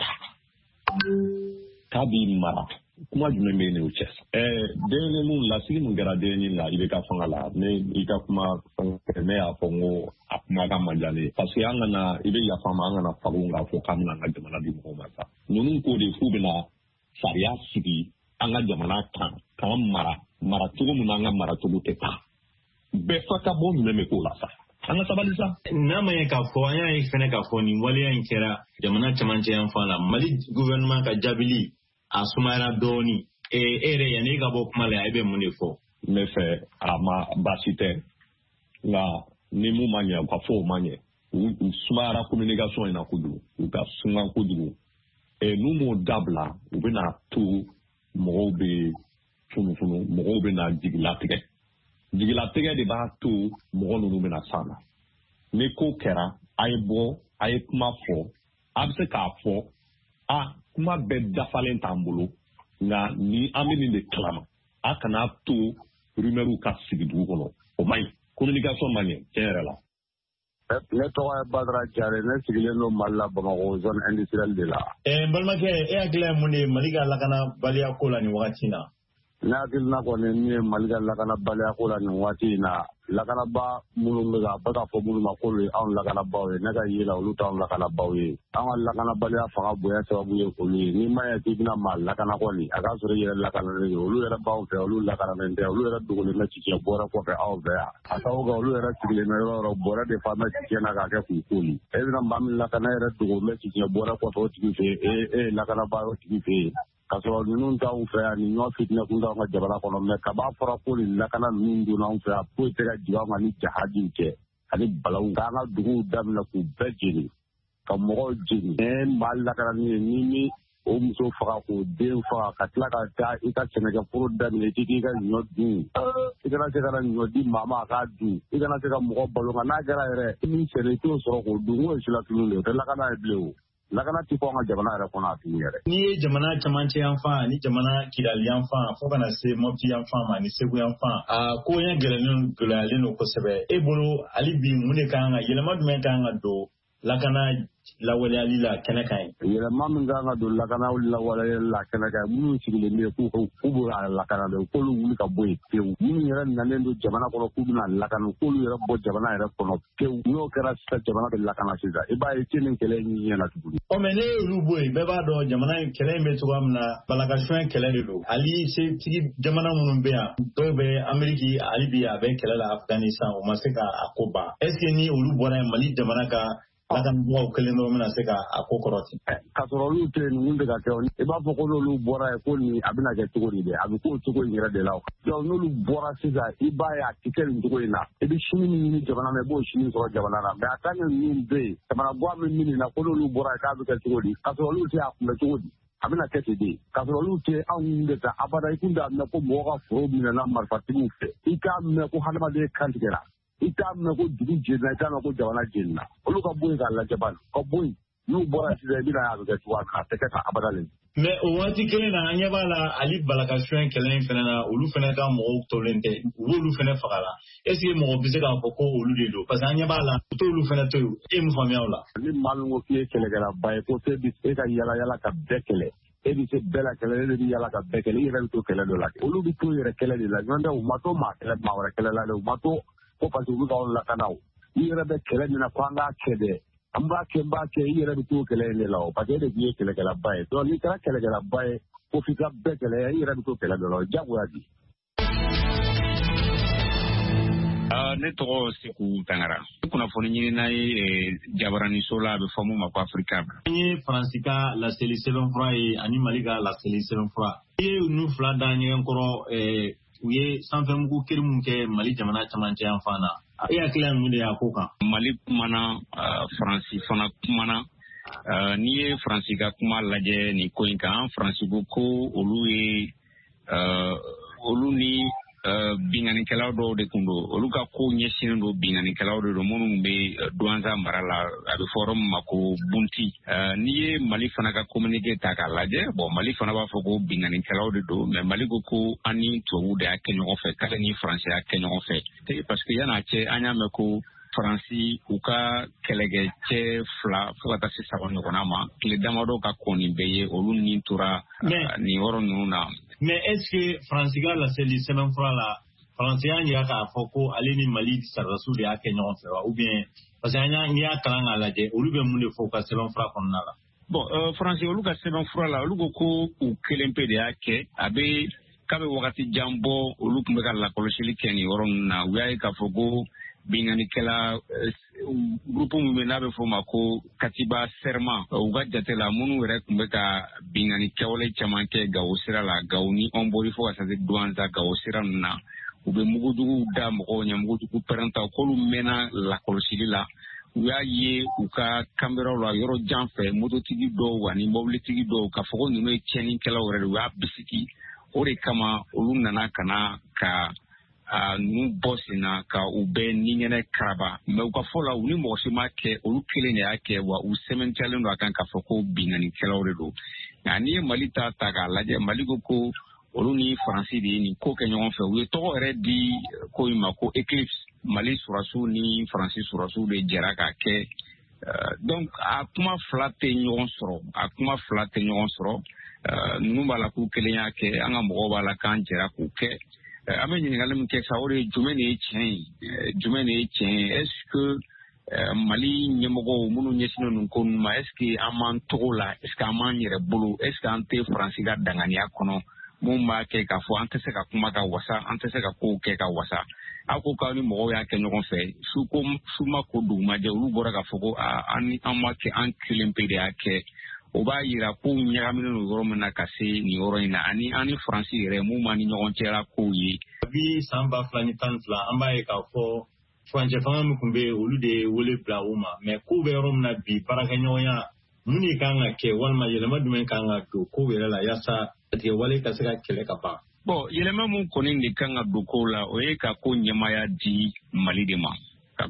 b'i mara. Kuma jumɛn bɛ n'o cɛ? DNI mun lasigi mun kɛra DNI la i bɛ ka fanga la, ne i ka kuma ne y'a fɔ n ko a kuma ka man diya ne ye. Parce que an kana i bɛ yafa ma an kana fagu k'a fɔ k'an bɛna an ka jamana di mɔgɔw ma sa. Ninnu ko de f'u bɛna sariya sigi an ka jamana kan k'an mara cogo min na an ka mara cogo tɛ taa. Bɛɛ fa ka bɔ minɛ bɛ k'o la sa. An ka sabali sa. N'a ma ye k'a fɔ an y'a ye fɛnɛ k'a fɔ nin waleya in kɛra jamana camancɛ yanfan la, Mali gouvernement ka jaabili a sumayara dɔɔni. E yɛrɛ yanni e ka bɔ kuma la e bɛ mun de fɔ? Ne fɛ a ma baasi tɛ. Nka ni mun ma ɲɛ u ka fɔ o ma ɲɛ. U sumayara communication in na kojugu. U ka suma kojugu. N'u m'o dabila u bɛna to mɔgɔw bɛ funufunu, mɔgɔw bɛna jigilatigɛ. Jigilatigɛ de b'a to mɔgɔ ninnu bɛna s'an na. Ni ko kɛra a ye bɔ a ye kuma fɔ a bɛ se k'a fɔ kuma bɛɛ dafalen t'an bolo nka ni an bɛ nin de kalama a kana to rumeurs ka sigi dugu kɔnɔ o man ɲi communication man ɲɛ tiɲɛ yɛrɛ la. Ne tɔgɔ ye Badara Jare, ne sigilen don Mali la Bamakɔ zone industrielle de la. N balimakɛ e hakili ye mun de ye Mali ka lakanabaliya ko la nin wagati in na? Ne hakilina kɔni min ye Mali ka lakanabaliya ko la nin waati in na, lakanaba minnu bɛ ka bɛ ka fɔ minnu ma k'olu ye anw lakanabaw ye, ne ka ye la olu t'anw lakanabaw ye. An ka lakanabaliya fanga bonya sababu ye olu ye. N'i ma ye k'i bɛna maa lakana kɔni, a k'a sɔrɔ i yɛrɛ lakanalen don. Olu yɛrɛ b'anw fɛ, olu lakanalen tɛ, olu yɛrɛ dogolen bɛ ticɛ bɔrɛ kɔfɛ anw fɛ yan. A sababu kɛ olu yɛrɛ sigilen bɛ yɔrɔ yɔrɔ bɔrɛ de fa bɛ ticɛ na k'a kɛ k'u koli. E bɛna maa min lakana yɛrɛ dogo bɛ ticɛ bɔrɛ kɔfɛ o tigi fɛ yen, e ye lakanaba o tigi fɛ yen. Ka sɔrɔ ninnu t'anw fɛ yan, ni ɲɔ fitinɛ kun t'anw ka jamana kɔnɔ, mɛ kaba fɔra ko nin lakana ninnu donna anw fɛ yan, foyi tɛ ka jigin anw kan ni jahajiw cɛ ani balawu. K'an ka duguw daminɛ k'u bɛɛ jeni, ka mɔgɔw jeni. Maa lakananin ye ni o muso faga k'o den faga ka tila ka taa i ka sɛnɛkɛforo daminɛ i k'i ka ɲɔ dun. I kana se ka na ɲɔ di maa ma a k'a dun. I kana se ka mɔgɔ balo nka n'a kɛra yɛrɛ i min sɛnɛ i t'o sɔrɔ k'o dun. N'o ye silatunu de ye, o tɛ lakana ye bilen o. Lakana ti fɔ an ka jamana yɛrɛ kɔnɔ a tigi yɛrɛ. N'i ye jamana camancɛ yan fan ani jamana Kidali yan fan fo kana se Mopti yan fan ma ani Segu yan fan, ko ɲɛ gɛlɛyalen don kosɛbɛ. E bolo hali bi mun de kan ka yɛlɛma jumɛn kan ka don lakana lawaleyali la kɛnɛ kan ye? Yɛlɛma min kan ka don lakana lawaleyali la kɛnɛ kan ye, minnu sigilen bɛ yen k'u bɛ a lakana dɛ, k'olu wuli ka bɔ yen pewu. Minnu yɛrɛ nalen don jamana kɔnɔ k'u bɛna lakana, k'olu yɛrɛ bɔ jamana yɛrɛ kɔnɔ pewu. N'o kɛra sisan jamana bɛ lakana sisan. I b'a ye ce ni kɛlɛ in ɲɛna tuguni. Mais ne y'olu bɔ yen, bɛɛ b'a dɔn jamana in kɛlɛ in bɛ cogoya min na, balakasɔn kɛlɛ de don. Hali setigi jamana minnu bɛ yan, dɔw bɛ Ameriki, hali bi a bɛ kɛlɛ la Afghanistan, o ma se ka a ko ban. Est ce que ni olu bɔra yen Mali jamana ka lakanabagaw kelen dɔrɔn bɛna se ka a ko kɔrɔti? Ka sɔrɔ olu tɛ yen, ninnu bɛ ka kɛ. I b'a fɔ ko n'olu bɔra yen ko nin a bɛna kɛ cogo di dɛ? A bɛ k'o cogo in yɛrɛ de la. Donc n'olu bɔra sisan, i b'a ye a tɛ kɛ nin cogo in na. I bɛ sini min ɲini jamana na, i b'o sini sɔrɔ jamana na. Mais a tant que ninnu bɛ yen, jamana guwa min ɲini na ko n'olu bɔra yen k'a bɛ kɛ cogo di? Ka sɔrɔ olu tɛ a kunbɛ cogo di? A bɛna kɛ ten de. Ka sɔrɔ olu tɛ anw de ta abada. I kun t'a mɛn ko mɔgɔ ka foro minɛna marifatigiw fɛ. I k'a mɛn ko hadamaden kantigɛra. I t'a mɛn ko dugu jenina, i t'a mɛn ko jamana jenina. Olu ka bɔ yen k'a lajɛ bani. Ka bɔ yen. N'u bɔra sisan i bɛna ye a bɛ kɛ cogoya min na. A tɛ kɛ ka abada le. Mais o waati kelen na an ɲɛ b'a la hali balakasɔn kɛlɛ in fana na olu fana ka mɔgɔw tɔlen tɛ, u y'olu fana faga la. Est ce que mɔgɔ bɛ se k'a fɔ ko olu de don? Parce que an ɲɛ b'a la u t'olu fana to yen. E mun faamuya o la? Ni maa min ko k'i ye kɛlɛkɛlaba ye, ko f'e bɛ se ka yala yala ka bɛɛ kɛlɛ. E bɛ se bɛɛ la kɛlɛ, e de bɛ yala ka bɛɛ kɛlɛ, i yɛrɛ bɛ to kɛlɛ dɔ la. Olu bɛ to yɛrɛ kɛlɛ de la. Ɲɔntɛ u ma to maa wɛrɛ kɛlɛ la dɛ, u ma to ko parce que u bɛ k'anw lakana o. I yɛrɛ bɛ kɛlɛ min na ko an k'a kɛ dɛ. An b'a kɛ i yɛrɛ bɛ to kɛlɛ in de la o. Parce que e de tun ye kɛlɛkɛlaba ye. Donc n'i kɛra kɛlɛkɛlaba ye ko f'i ka bɛɛ kɛlɛ, i yɛrɛ bɛ to kɛlɛ dɔ la o diyagoya di. Ne tɔgɔ Seku Tangara. Kunnafoni ɲinina ye Jabaraniso la, a bɛ fɔ mun ma ko Afrika. An ye Faransi ka laseli sɛbɛnfura ye ani Mali ka laseli sɛbɛnfura. I ye ninnu fila da ɲɛgɛn kɔrɔ, u ye sanfɛmugu kiri mun kɛ Mali jamana camancɛ yan fan na. E hakili ye mun de y'a ko kan? Mali kumana, Faransi fana kumana. N'i ye Faransi ka kuma lajɛ nin ko in kan, Faransi ko olu ye olu ni binganikɛlaw dɔw de tun don. Olu ka ko ɲɛsinnen don binganikɛlaw de don minnu bɛ douanza mara la, a bɛ fɔ yɔrɔ min ma ko bunti. N'i ye Mali fana ka communiqué ta k'a lajɛ, bon Mali fana b'a fɔ ko binganikɛlaw de don, mais Mali ko an ni tubabuw de y'a kɛ ɲɔgɔn fɛ, k'ale ni Faransi y'a kɛ ɲɔgɔn fɛ. Parce que yan'a cɛ an y'a mɛn ko Faransi u ka kɛlɛkɛcɛ 2 fo ka taa se 3 ɲɔgɔnna ma, tile damadɔ ka kɔn nin bɛɛ ye, olu ni tora nin yɔrɔ ninnu na. Mais est ce que Faransi ka laseli sɛbɛnfura la, Faransi y'a jira k'a fɔ ko ale ni Mali sɔrɔdasiw de y'a kɛ ɲɔgɔn fɛ wa? Ou bien parce que n'i y'a kalan k'a lajɛ, olu bɛ mun de fɔ u ka sɛbɛnfura kɔnɔna la? Bon, Faransi olu ka sɛbɛnfura la, olu ko u kelen pe de y'a kɛ, k'a bɛ wagati jan bɔ, olu tun bɛ ka lakɔlɔsili kɛ nin yɔrɔ ninnu na. U y'a ye k'a fɔ ko binganikɛla groupe min bɛ n'a bɛ fɔ o ma ko Katiba Serment, u ka jate la minnu yɛrɛ tun bɛ ka binganikɛwale caman kɛ Gawo sira la, Gawo ni Ɔnbori fo ka taa se Douanza, Gawo sira ninnu na, u bɛ mugujuguw da mɔgɔw ɲɛ, mugujugu pɛrɛntaw, k'olu mɛnna lakɔlɔsili la. U y'a ye u ka kameraw la yɔrɔ jan fɛ, mototigi dɔw ani mobilitigi dɔw, k'a fɔ ko ninnu ye tiɲɛnikɛlaw yɛrɛ de, u y'a bisiki. O de kama olu nana ka nu bɔ sen na ka u bɛɛ niɲɛnɛ karaba, mais u ka fɔ la u ni mɔgɔ si ma kɛ, olu kelen de y'a kɛ, wa u sɛbɛntiyalen don a kan k'a fɔ ko binganikɛlaw de don. Nka n'i ye Mali ta k'a lajɛ, Mali ko olu ni Faransi de ye nin ko kɛ ɲɔgɔn fɛ. U ye tɔgɔ yɛrɛ di ko in ma ko Eclipse. Mali surasu ni Fransi surasu de jɛra ka kɛ donc a kuma fila tɛ ɲɔgɔn sɔrɔ ninnu b'a la k'u kelen y'a kɛ an ka mɔgɔw b'a la k'an jɛra k'u kɛ an bɛ ɲininkali min kɛ sa o de ye jumɛn de ye tiɲɛ ye est-ce que Mali ɲɛmɔgɔw minnu ɲɛsinnen ninnu ko ninnu ma est-ce que an m'an togo la est-ce que an m'an yɛrɛ bolo est-ce que an tɛ Faransi ka danganiya kɔnɔ mun b'a kɛ k'a fɔ an tɛ se ka kuma ka wasa an tɛ se ka kow kɛ ka wasa aw ko k'aw ni mɔgɔw y'a kɛ ɲɔgɔn fɛ su ma ko dugumajɛ olu bɔra k'a fɔ ko an ma kɛ an kelen pe de y'a kɛ o b'a yira kow ɲagaminen don yɔrɔ min na ka se nin yɔrɔ in na ani an ni Faransi yɛrɛ mun b'an ni ɲɔgɔn cɛla kow ye. Bi san 2012 an b'a ye k'a fɔ furancɛ fanga min tun bɛ yen olu de wele bila o ma mais kow bɛ yɔrɔ min na bi baarakɛɲɔgɔnya mun de kan ka kɛ walima yɛlɛma jumɛn kan ka don kow yɛrɛ la yaasa tigɛ wale ka se ka kɛlɛ ka ban. Bon yɛlɛma mun kɔni de kan ka don kow la o ye ka ko ɲɛmaya di Mali de ma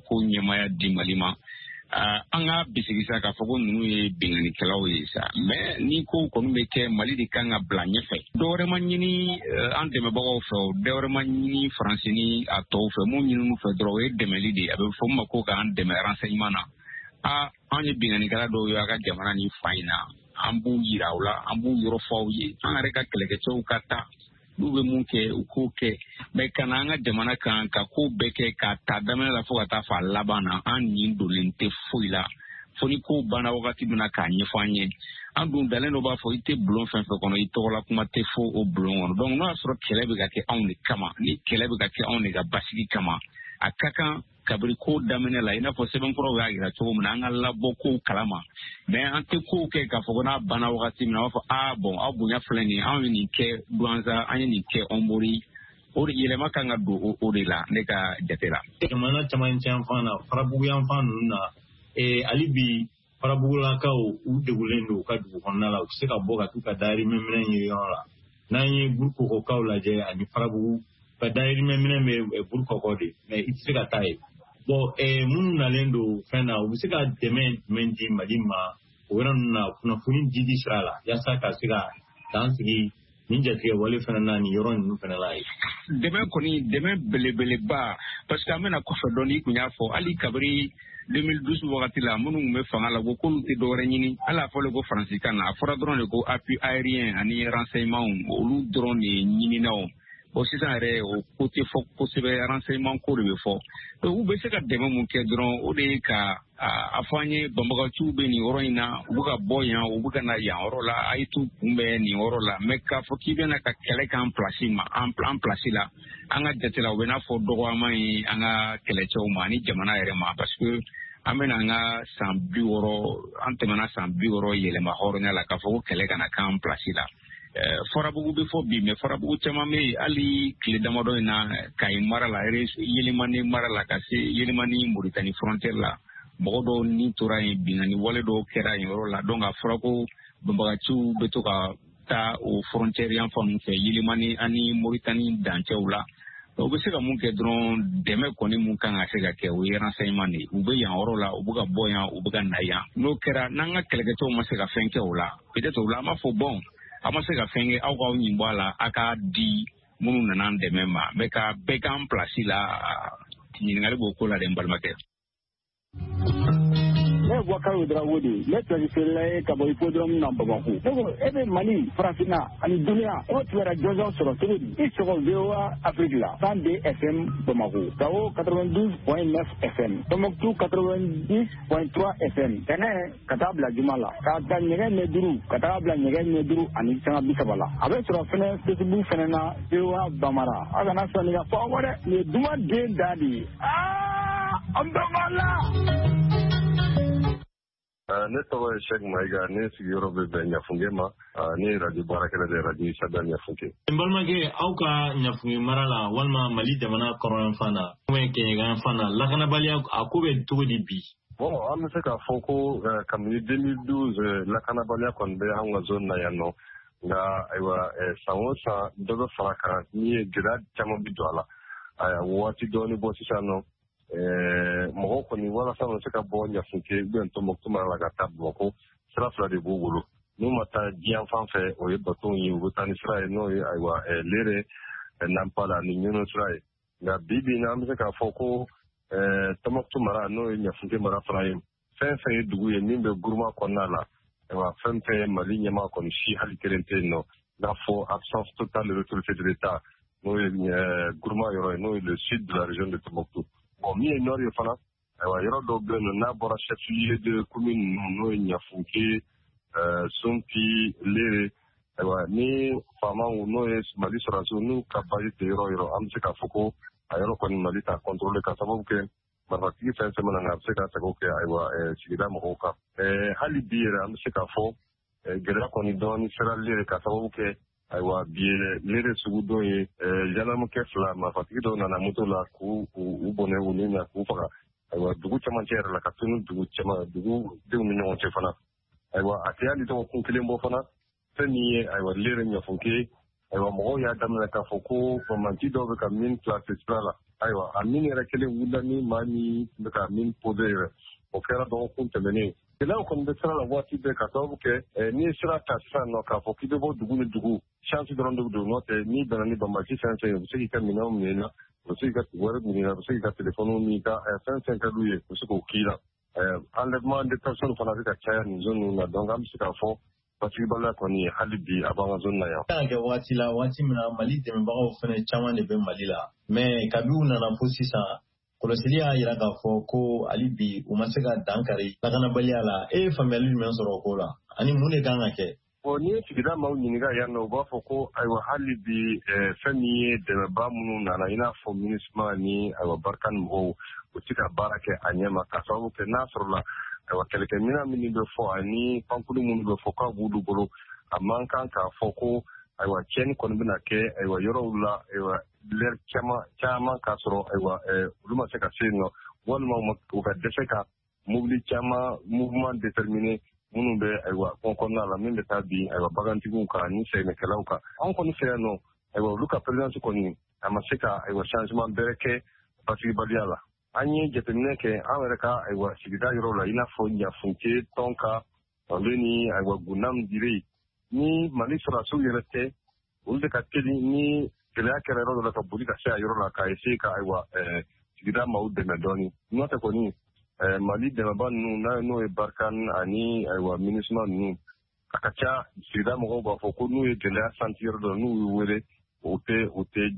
an ka bisigisa k'a fɔ ko ninnu ye binganikɛlaw ye sa mais ni kow kɔni bɛ kɛ Mali de kan ka bila ɲɛfɛ dɔwɛrɛ ma ɲini an dɛmɛbagaw fɛ o dɔwɛrɛ ma ɲini Faransi ni a tɔw fɛ mun ɲini fɛ dɔrɔn o ye dɛmɛli de ye a bɛ fɔ ma ko k'an dɛmɛ renseignement na an ye binganikɛla dɔw ye a ka jamana ni fa in na an b'u yira u la an b'u yɔrɔ fɔ aw ye an yɛrɛ ka kɛlɛkɛcɛw ka taa n'u bɛ mun kɛ u k'o kɛ mais ka na an ka jamana kan ka ko bɛɛ kɛ ka ta daminɛ la fo ka taa fɔ a laban na an nin dolen tɛ foyi la fo ni ko banna wagati min na k'a ɲɛfɔ an ye an dun dalen dɔ b'a fɔ i tɛ bulon fɛn fɛn kɔnɔ i tɔgɔla kuma tɛ fɔ o bulon kɔnɔ donc n'o y'a sɔrɔ kɛlɛ bɛ ka kɛ anw de kama ni kɛlɛ bɛ ka kɛ anw de ka basigi kama a ka kan kabiri ko daminɛ la i n'a fɔ sɛbɛnkɔrɔw y'a jira cogo min na an ka labɔ kow kalama mais an tɛ kow kɛ k'a fɔ ko n'a banna wagati min na a b'a fɔ bon aw bonya filɛ nin anw ye nin kɛ Douentza an ye nin kɛ Onbori o de yɛlɛma kan ka don o de la ne ka jate la. Jamana camancɛ yan fan na farabugu yan fan ninnu na hali bi farabugulakaw u degulen don u ka dugu kɔnɔna la u tɛ se ka bɔ ka t'u ka dayirimɛ minɛn ye yɔrɔ la n'an ye Burukɔkɔkaw lajɛ ani farabugu ka dayirimɛ minɛn bɛ Burukɔkɔ de mais i tɛ se ka taa ye. Bon minnu nalen don fɛn na u bɛ se ka dɛmɛ jumɛn di Mali ma o yɔrɔ ninnu na kunnafoni dili sira la yaasa ka se ka dan sigi nin jatigɛ wale fana na nin yɔrɔ ninnu fana la ye. Dɛmɛ belebeleba parce que an bɛna kɔfɛ dɔɔnin i kun y'a fɔ hali kabiri 2012 wagati la minnu tun bɛ fanga la ko k'olu tɛ dɔwɛrɛ ɲini hali a fɔlen ko Faransi kan na a fɔra dɔrɔn de ko appui aérien ani renseignement olu dɔrɔn de ɲininaw. Bon sisan yɛrɛ o ko tɛ fɔ kosɛbɛ renseignement ko de bɛ fɔ donc u bɛ se ka dɛmɛ mun kɛ dɔrɔn o de ye ka a fɔ an ye banbagaciw bɛ nin yɔrɔ in na u bɛ ka bɔ yan u bɛ ka na yan yɔrɔ la a ye t'u kunbɛn nin yɔrɔ la mais k'a fɔ k'i bɛna ka kɛlɛ k'an place ma an place la an ka jate la u bɛ n'a fɔ dɔgɔyama ye an ka kɛlɛcɛw ma ani jamana yɛrɛ ma parce que an bɛna an ka san 60 an tɛmɛna san 60 yɛlɛma hɔrɔnya la k'a fɔ ko kɛlɛ kana k'an place la. Farabugu bɛ fɔ bi mais farabugu caman bɛ yen hali tile damadɔ in na Kayi mara la Yelemani mara la ka se Yelemani Moritani frontière la mɔgɔ dɔw ni tora yen bingani wale dɔw kɛra yen yɔrɔ la donc a fɔra ko banbagaciw bɛ to ka taa o frontière yan fan fɛ Yelemani ani Moritani dancɛw la u bɛ se ka mun kɛ dɔrɔn dɛmɛ kɔni mun kan ka se ka kɛ o ye renseignement de u bɛ yan yɔrɔ la u bɛ ka bɔ yan u bɛ ka na yan n'o kɛra n'an ka kɛlɛkɛcɛw ma se ka fɛn kɛ o la peut-être o la an b'a fɔ bon a ma se ka fɛn kɛ aw k'aw ɲin bɔ a la a ka di minnu nana an dɛmɛ ma mais ka bɛɛ k'an place la ɲininkali b'o ko la dɛ n balimakɛ. Ne ye Boubacar Ouedraogo de ye ne tɛgɛfeerela ye ka bɔ hippodrome na Bamako ne ko e bɛ Mali farafinna ani duniya o tugara jɔnjɔn sɔrɔ cogo di i sɔgɔ VOA Afrique la 102 FM Bamako Gao 92.9 FM Tombouctou 90.3 FM Tɛnɛ ka taa bila Juma la ka ta ɲɛgɛn ɲɛ 5 ka taa bila ɲɛgɛn ɲɛ 5 ani sanga 30 la a bɛ sɔrɔ fɛnɛ Facebook fɛnɛ na VOA Bamara a kana sɔnni ka fɔ aw dɛ nin ye Duma den da de ye an bɛɛ b'a la. Ne tɔgɔ ye Sheikh Mayiga ne sigiyɔrɔ bɛ bɛn Ɲafunge ma ne ye radio baarakɛla de radio Sada Ɲafunge. N balimakɛ aw ka Ɲafunge mara la walima Mali jamana kɔrɔn fan na ubiyɛn kɛɲɛkan fan na lakanabaliya a ko bɛ cogo di bi? Bon an bɛ se k'a fɔ ko kabini 2012 lakanabaliya kɔni bɛ an ka zone na yan nɔ nka ayiwa san o san dɔ bɛ fara kan ni ye gɛlɛya caman bi don a la waati dɔɔni bɔ sisan nɔ. Mɔgɔw kɔni walasa u se ka bɔ Ɲafunge ubiyɛn Tombouctou mara la ka taa Bamakɔ sira fila de b'u bolo n'u ma taa diɲɛ fan fɛ o ye bateau ye u bɛ taa ni sira ye n'o ye ayiwa Lere Nampala ni Ɲunu sira ye nka bi bi in na an bɛ se k'a fɔ ko Tombouctou mara n'o ye Ɲafunke mara fana ye fɛn fɛn ye dugu ye min bɛ groupement kɔnɔna la fɛn fɛn ye Mali ɲɛmaa kɔni si hali kelen tɛ yen nɔ n'a fɔ absence totale de l'autorité de l'État n'o ye groupement yɔrɔ ye n'o ye le sud de la région de Tombouctou bon min ye nord ye fana yɔrɔ dɔw bɛ yen nɔ n'a bɔra chef-lieu de commune n'o ye Ɲafunke Sonti Lere ni faamaw n'o ye Mali sɔrɔdasiw n'u ka base tɛ yɔrɔ yɔrɔ an bɛ se k'a fɔ ko a yɔrɔ kɔni Mali t'a contrôler ka sababu kɛ marifatigi fɛn fɛn mana na a bɛ se ka sago kɛ sigida mɔgɔw kan hali bi yɛrɛ an bɛ se k'a fɔ gɛlɛya kɔni dɔɔni sera Lere ka sababu kɛ bi Lere sugu dɔ ye gendarmekɛ 2 marifatigi dɔw nana moto la k'u bɔnɛ u ni na k'u faga dugu cɛmancɛ yɛrɛ la ka tunu dugudenw ni ɲɔgɔn cɛ fana a tɛ hali dɔgɔkun kelen bɔ fana fɛn min ye Lere Ɲafunke mɔgɔw y'a daminɛ k'a fɔ ko manti dɔw bɛ ka mine place sira la a mine yɛrɛ kelen wulila ni maa min bɛ ka mine posé yɛrɛ o kɛra dɔgɔkun tɛmɛnen gɛlɛyaw kɔni bɛ sira la waati bɛɛ ka sababu kɛ n'i ye sira ta sisan nɔ k'a fɔ k'i bɛ bɔ dugu ni dugu chance dɔrɔn de don n'o tɛ n'i bɛnna ni banbaki fɛn fɛn ye u bɛ se k'i ka minɛnw minɛ i la u bɛ se k'i ka wari minɛ i la u bɛ se k'i ka téléphone n'i ka fɛn fɛn ka d'u ye u bɛ se k'o k'i la enlèvement de personnes fana bɛ ka caya nin zone ninnu na donc an bɛ se k'a fɔ basigibaliya kɔni hali bi a b'an ka zone na yan. Kan ka kɛ waati min na Mali dɛmɛbagaw fana caman de bɛ Mali la mais kabi u nana fo sisan kɔlɔsili y'a jira k'a fɔ ko hali bi u ma se ka dankari lakanabaliya la e ye faamuyali jumɛn sɔrɔ o ko la ani mun de kan ka kɛ. Bon n'i ye sigida maaw ɲininka yan nɔ u b'a fɔ ko hali bi fɛn min ye dɛmɛba minnu nana i n'a fɔ MINUSMA ni Barkhane mɔgɔw u tɛ ka baara kɛ a ɲɛ ma ka sababu kɛ n'a sɔrɔla kɛlɛkɛminɛn minnu bɛ fɔ ani pankuru minnu bɛ fɔ k'a b'olu bolo a man kan k'a fɔ ko tiɲɛni kɔni bɛna kɛ yɔrɔw la lɛri caman k'a sɔrɔ olu ma se ka se yen nɔ walima u ka dɛsɛ ka mobili caman mouvement déterminé minnu bɛ kɔn kɔnɔna la min bɛ taa bin bagantigiw kan ani sɛnɛkɛlaw kan anw kɔni fɛ yan nɔ olu ka présidence kɔni a ma se ka changement bɛrɛ kɛ basigibaliya la. An ye jateminɛ kɛ an yɛrɛ ka sigida yɔrɔ la i n'a fɔ Ɲafunke Tɔnka ale ni Gunam Dire ni Mali sɔrɔdasiw yɛrɛ tɛ olu de ka teli ni gɛlɛya kɛra yɔrɔ dɔ la ka boli ka se a yɔrɔ la ka essayer ka sigida maaw dɛmɛ dɔɔni n'o tɛ kɔni Mali dɛmɛba ninnu n'o ye Barkhane ani MINUSMA ninnu a ka ca sigida mɔgɔw b'a fɔ ko n'u ye gɛlɛya santi yɔrɔ dɔ n'u y'u wele o tɛ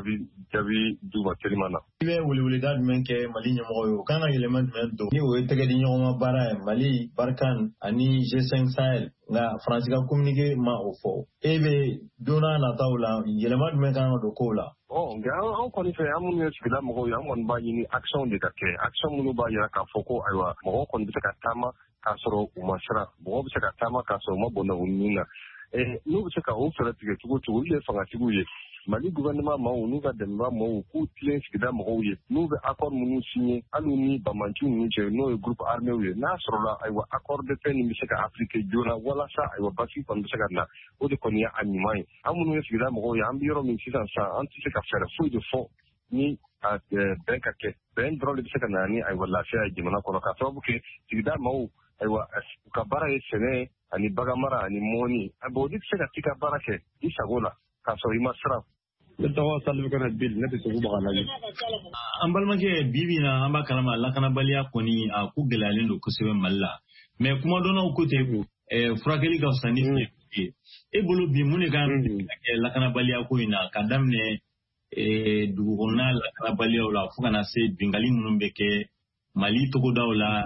jaabi d'u ma teliman na. I bɛ weleweleda jumɛn kɛ Mali ɲɛmɔgɔ ye o kan ka yɛlɛma jumɛn don ni o ye tɛgɛ di ɲɔgɔn ma baara ye Mali Barkhane ani G5 Sahel nka Faransi ka communiqué ma o fɔ e bɛ don n'a nataw la yɛlɛma jumɛn kan ka don kow la. Nka an kɔni fɛ an minnu ye sigida mɔgɔw ye an kɔni b'a ɲini action de ka kɛ action minnu b'a jira k'a fɔ ko ayiwa mɔgɔw kɔni bɛ se ka taama k'a sɔrɔ u ma siran mɔgɔw bɛ se ka taama k'a sɔrɔ u ma bɔnna u ni na n'u bɛ se ka o fɛɛrɛ tigɛ cogo cogo olu ye fangatigiw ye Mali gouvernement maaw n'u ka dɛmɛba maaw k'u tilen sigida mɔgɔw ye n'u bɛ accord minnu signé hali ni bamanciw ninnu cɛ n'o ye groupe armé ye n'a sɔrɔla ayiwa accord de paix nin bɛ se ka appliquer joona walasa ayiwa basigi kɔni bɛ se ka na o de kɔni ye a ɲuman ye an minnu ye sigida mɔgɔw ye an bɛ yɔrɔ min sisan an tɛ se ka fɛɛrɛ foyi de fɔ ni bɛn ka kɛ bɛn dɔrɔn de bɛ se ka na ni ayiwa lafiya ye jamana kɔnɔ ka sababu kɛ sigida maaw ayiwa u ka baara ye sɛnɛ ani baganmara ani mɔni olu bɛ se ka t'i ka baara kɛ i sago la k'a sɔrɔ i ma siran. Ne tɔgɔ Salifu Kane Bill ne bɛ Segu Bagalaji. An balimakɛ bibi na an b'a kalama lakanabaliya kɔni a ko gɛlɛyalen don kosɛbɛ Mali la mais kuma dɔnnaw ko tɛ furakɛli ka fisa ni fiɲɛ ye e bolo bi mun de kan ka lakanabaliya ko in na ka daminɛ dugukɔnɔna lakanabaliyaw la fo kana se bingali minnu bɛ kɛ Mali togodaw la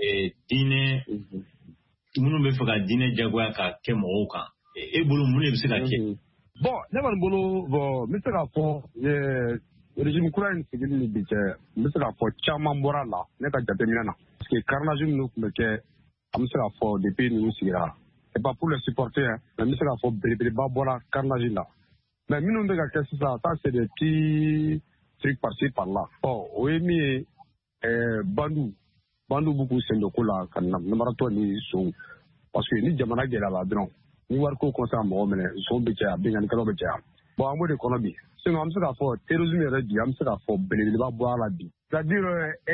diinɛ minnu bɛ fɛ ka diinɛ jagoya ka kɛ mɔgɔw kan e bolo mun de bɛ se ka kɛ. Bon, ne kɔni bolo bon n bɛ se k'a fɔ régime kura in sigili ni bi cɛ n bɛ se k'a fɔ caman bɔra a la ne ka jateminɛ na parce que carnage minnu tun bɛ kɛ an bɛ se k'a fɔ depuis ninnu sigira c'est pas pour les supporter mais n bɛ se k'a fɔ belebeleba bɔra carnage la mais minnu bɛ ka kɛ sisan ça c'est des petits trucs par-ci par-là o ye min ye bandu b'u k'u sen don ko la ka namaratɔ ni sow parce que ni jamana gɛlɛyara dɔrɔn ni wari ko kɔnsa mɔgɔ minɛ sow bɛ caya bingannikɛlaw bɛ caya bon an b'o de kɔnɔ bi sinon an bɛ se k'a fɔ terrorisme yɛrɛ bi an bɛ se k'a fɔ belebeleba bɔ a la bi c'est à dire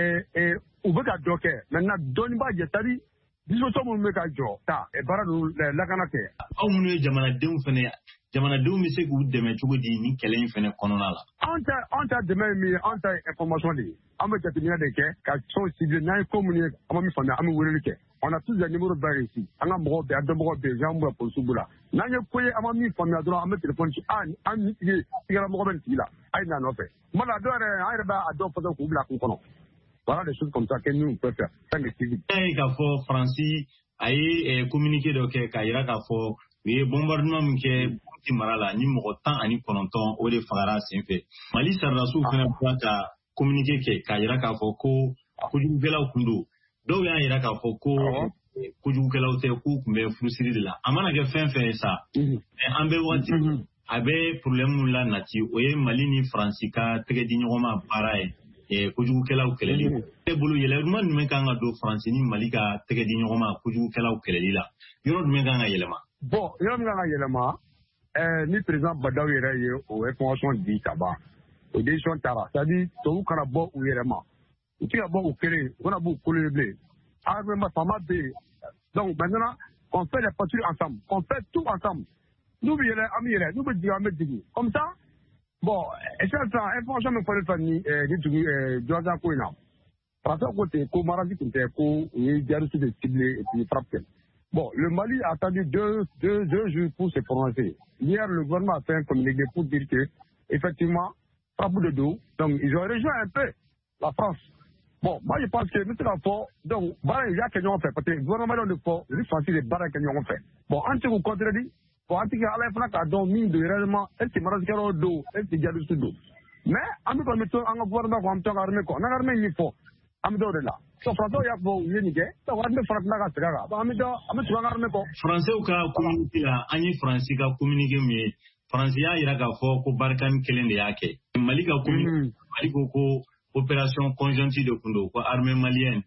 u bɛ ka dɔ kɛ maintenant dɔɔni b'a jɛ c'est à dire disposition minnu bɛ ka jɔ ta baara ninnu lakana kɛ. aw minnu ye jamanadenw fɛnɛ jamanadenw bɛ se k'u dɛmɛ cogo di ni kɛlɛ in fɛnɛ kɔnɔna la. Anw ta dɛmɛ ye min ye anw ta ye information de ye an bɛ jateminɛ de kɛ ka sɔn civil n'an ye ko minnu ye an ma min faamuya an bɛ weleli kɛ on a tous les numéros bɛɛ ici an ka mɔgɔw bɛɛ an dɔnbagaw bɛɛ gens b'u la policiers b'u la n'an ye ko ye an ma min faamuya dɔrɔn an bɛ téléphone ci an ni tigi tigɛra mɔgɔ bɛ nin tigi la a ye na nɔfɛ tuma la dɔw yɛrɛ an yɛrɛ b'a dɔw fɔ k'u bila k'u kɔnɔ voilà des choses comme ça que nous on peut faire tant que civil. K'a fɔ Faransi a ye communiqué dɔ kɛ k'a yira k'a fɔ u ye bombardement min kɛ Burundi mara la ni mɔgɔ 19 o de fagara sen fɛ Mali sɔrɔdasiw fana bɔra ka communiqué kɛ k'a yira k'a fɔ ko kojugukɛlaw kun don dɔw y'a yira k'a fɔ ko kojugukɛlaw tɛ k'u tun bɛ furusiri de la a mana kɛ fɛn fɛn ye sa an bɛ waati a bɛ problème la nati o ye Mali ni Faransi ka tɛgɛ di ɲɔgɔn ma baara ye kojugukɛlaw kɛlɛli e bolo yɛlɛma jumɛn kan ka don Faransi ni Mali ka tɛgɛ di ɲɔgɔn ma kojugukɛlaw kɛlɛli la yɔrɔ jumɛn kan ka yɛlɛma bon yɔrɔ min kan ka yɛlɛma ni président Badaw yɛrɛ ye o information di ka ban o décision taara c'est à dire tubabu kana bɔ u yɛrɛ ma u tɛ ka bɔ u kelen u kana b'u kolo ye bilen armement fama bɛ yen donc maintenant on fait les patrouilles ensemble on fait tout ensemble n'u bɛ yɛlɛ an bɛ yɛlɛ n'u bɛ jigin an bɛ jigin comme ça bon sisan information min fɔlen filɛ ni dugu jɔnsan ko in na français ko ten ko maradi tun tɛ ko u ye djihadistes de ciblé et puis frappe kɛ bon le Mali a attendu deux jours pour se prononcer hier le gouvernement a fait un communiqué pour dire que effectivement frappe de dos donc ils ont rejoint un peu la France. Bon, moi je pense que nous sommes forts, donc, il y a quelqu'un fait, parce que le gouvernement de fort, il est facile de barrer quelqu'un fait. Bon, en ce qui vous contredit, pour en ce qui est à la donc, mine de réellement, est-ce que Maras Karo do, est-ce que Diadou Sudo. Mais, en même temps, en gouvernement, en tant qu'armée, en armée, il faut, en dehors de là. Donc, François, il y a pour unité, donc, on va faire la Gaspera. Donc, en même temps, en armée, Français, au cas communiqué là, Annie Français, qui a communiqué, mais, Français, il y a fort, pour Barkan Kellen de Yake. Malika communiqué, Maliko, opération conjointe de Kundo, quoi, armée malienne,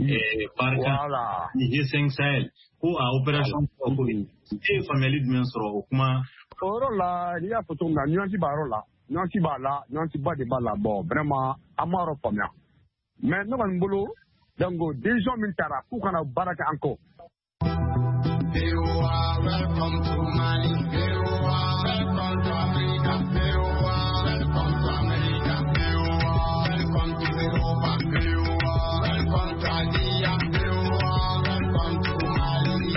Barca, G5 Sahel, ou à opération et famille de Mensoro, comment. Là, il y a photo, Nancy Barola, Nancy Bala, Nancy Badibala, bon, vraiment, Amaro Pomia. Mais nous, on boulot, donc, des gens militaires, pour qu'on a Baraka encore. Welcome to Mali, welcome to Africa, welcome to America, welcome to Europa, welcome to Asia, welcome to Mali.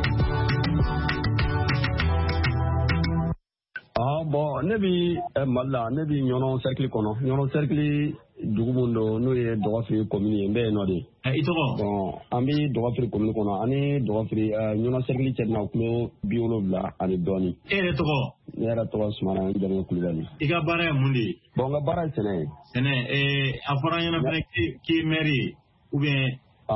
Bon, nebi Mala, nebi Nyono cercle kono, Nyono cercle dugubundo no ye dogafri commune mbe no de. Itoro. Bon, ambi dogafri commune kono, ani dogafri Nyono cercle cedna kulo biolo bla ani doni. Toro. Nera to Sumana ndani kulibali. Iga bara mundi. Bon, ga bara sene. Sene afara yana fana ki mairie ou bien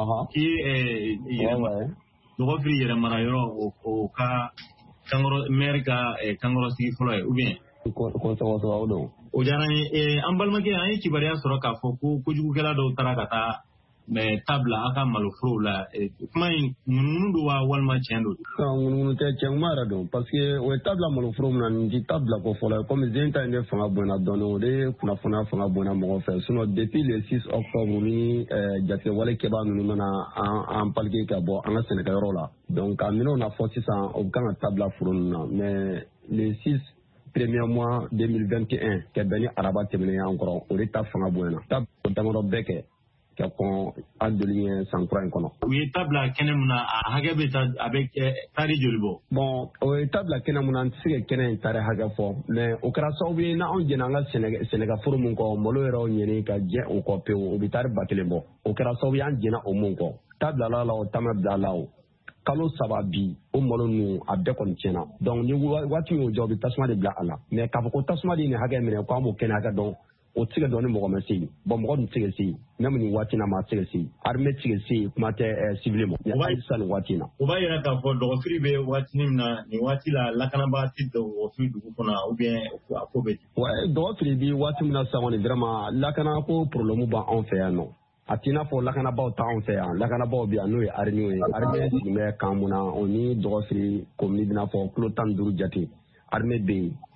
ki dogafri yere mara yoro o ka kangoro maire ka kangoro sigi folo ou bien ko so do o jarani an balmake an ye kibariya sɔrɔ k'a fɔ ko kojugukɛla dɔw taara ka taa tabla a ka maloforow la kuma in ŋununu do wa walima tiɲɛ do ŋununu tɛ tiɲɛkuma yɛrɛ don parce que o ye tabla maloforo min na nin ti tabla ko fɔlɔ comme zen ta in de fanga bonyana dɔɔni o de kunnafoniya fanga bonyana mɔgɔ fɛ sinon depuis le 6 octobre ni jatigɛwale kɛbaa ninnu nana an palike ka bɔ an ka sɛnɛkɛyɔrɔ la donc a minɛw na fɔ sisan o kan ka tabla foro ninnu na mais le 6 premier mois 2021 kɛ bɛn ni araba tɛmɛnen y'an kɔrɔ o de ta fanga bonyana tab damadɔ bɛɛ kɛ ka kɔn an doli ye san kura in kɔnɔ. U ye tabla kɛnɛ mun na a hakɛ bɛ taa a bɛ tari joli bɔ. Bon o ye tabla kɛnɛ mun na an tɛ se ka kɛnɛ in tari hakɛ fɔ mais o kɛra sababu ye n'anw jɛna an ka sɛnɛkɛforo mun kɔ malo yɛrɛ ɲini ka jɛ o kɔ pewu o bɛ tari 1000 bɔ o kɛra sababu ye an jɛna o mun kɔ tabla la o tama bila la o kalo 3 bi o malo ninnu a bɛɛ kɔni tiɲɛna donc ni waati y'o jɔ o bɛ tasuma de bila a la mais k'a fɔ ko tasuma de ye nin hakɛ minɛ ko an b'o kɛnɛ hakɛ dɔn o tɛ se ka dɔn ni mɔgɔ ma se yen bon mɔgɔ dun tɛ se ka se yen même nin waati in na maa tɛ se ka se yen armée tɛ se ka se yen kuma tɛ civil ma hali sisan nin waati in na. O b'a yira k'a fɔ dɔgɔfiri bɛ waati min na nin waati la lakanabaga tɛ dɔgɔfiri dugu kɔnɔ ou bien a ko bɛ ten. Ouais dɔgɔfiri bi waati min na sisan kɔni vraiment lakana ko problème b'anw fɛ yan nɔ. A t'i n'a fɔ lakanabaw t'anw fɛ yan lakanabaw bɛ yan n'o ye armée ye armée sigilen bɛ kan mun na o ni dɔgɔfiri commune b'i n'a fɔ kilo 15 jate armée bɛ yen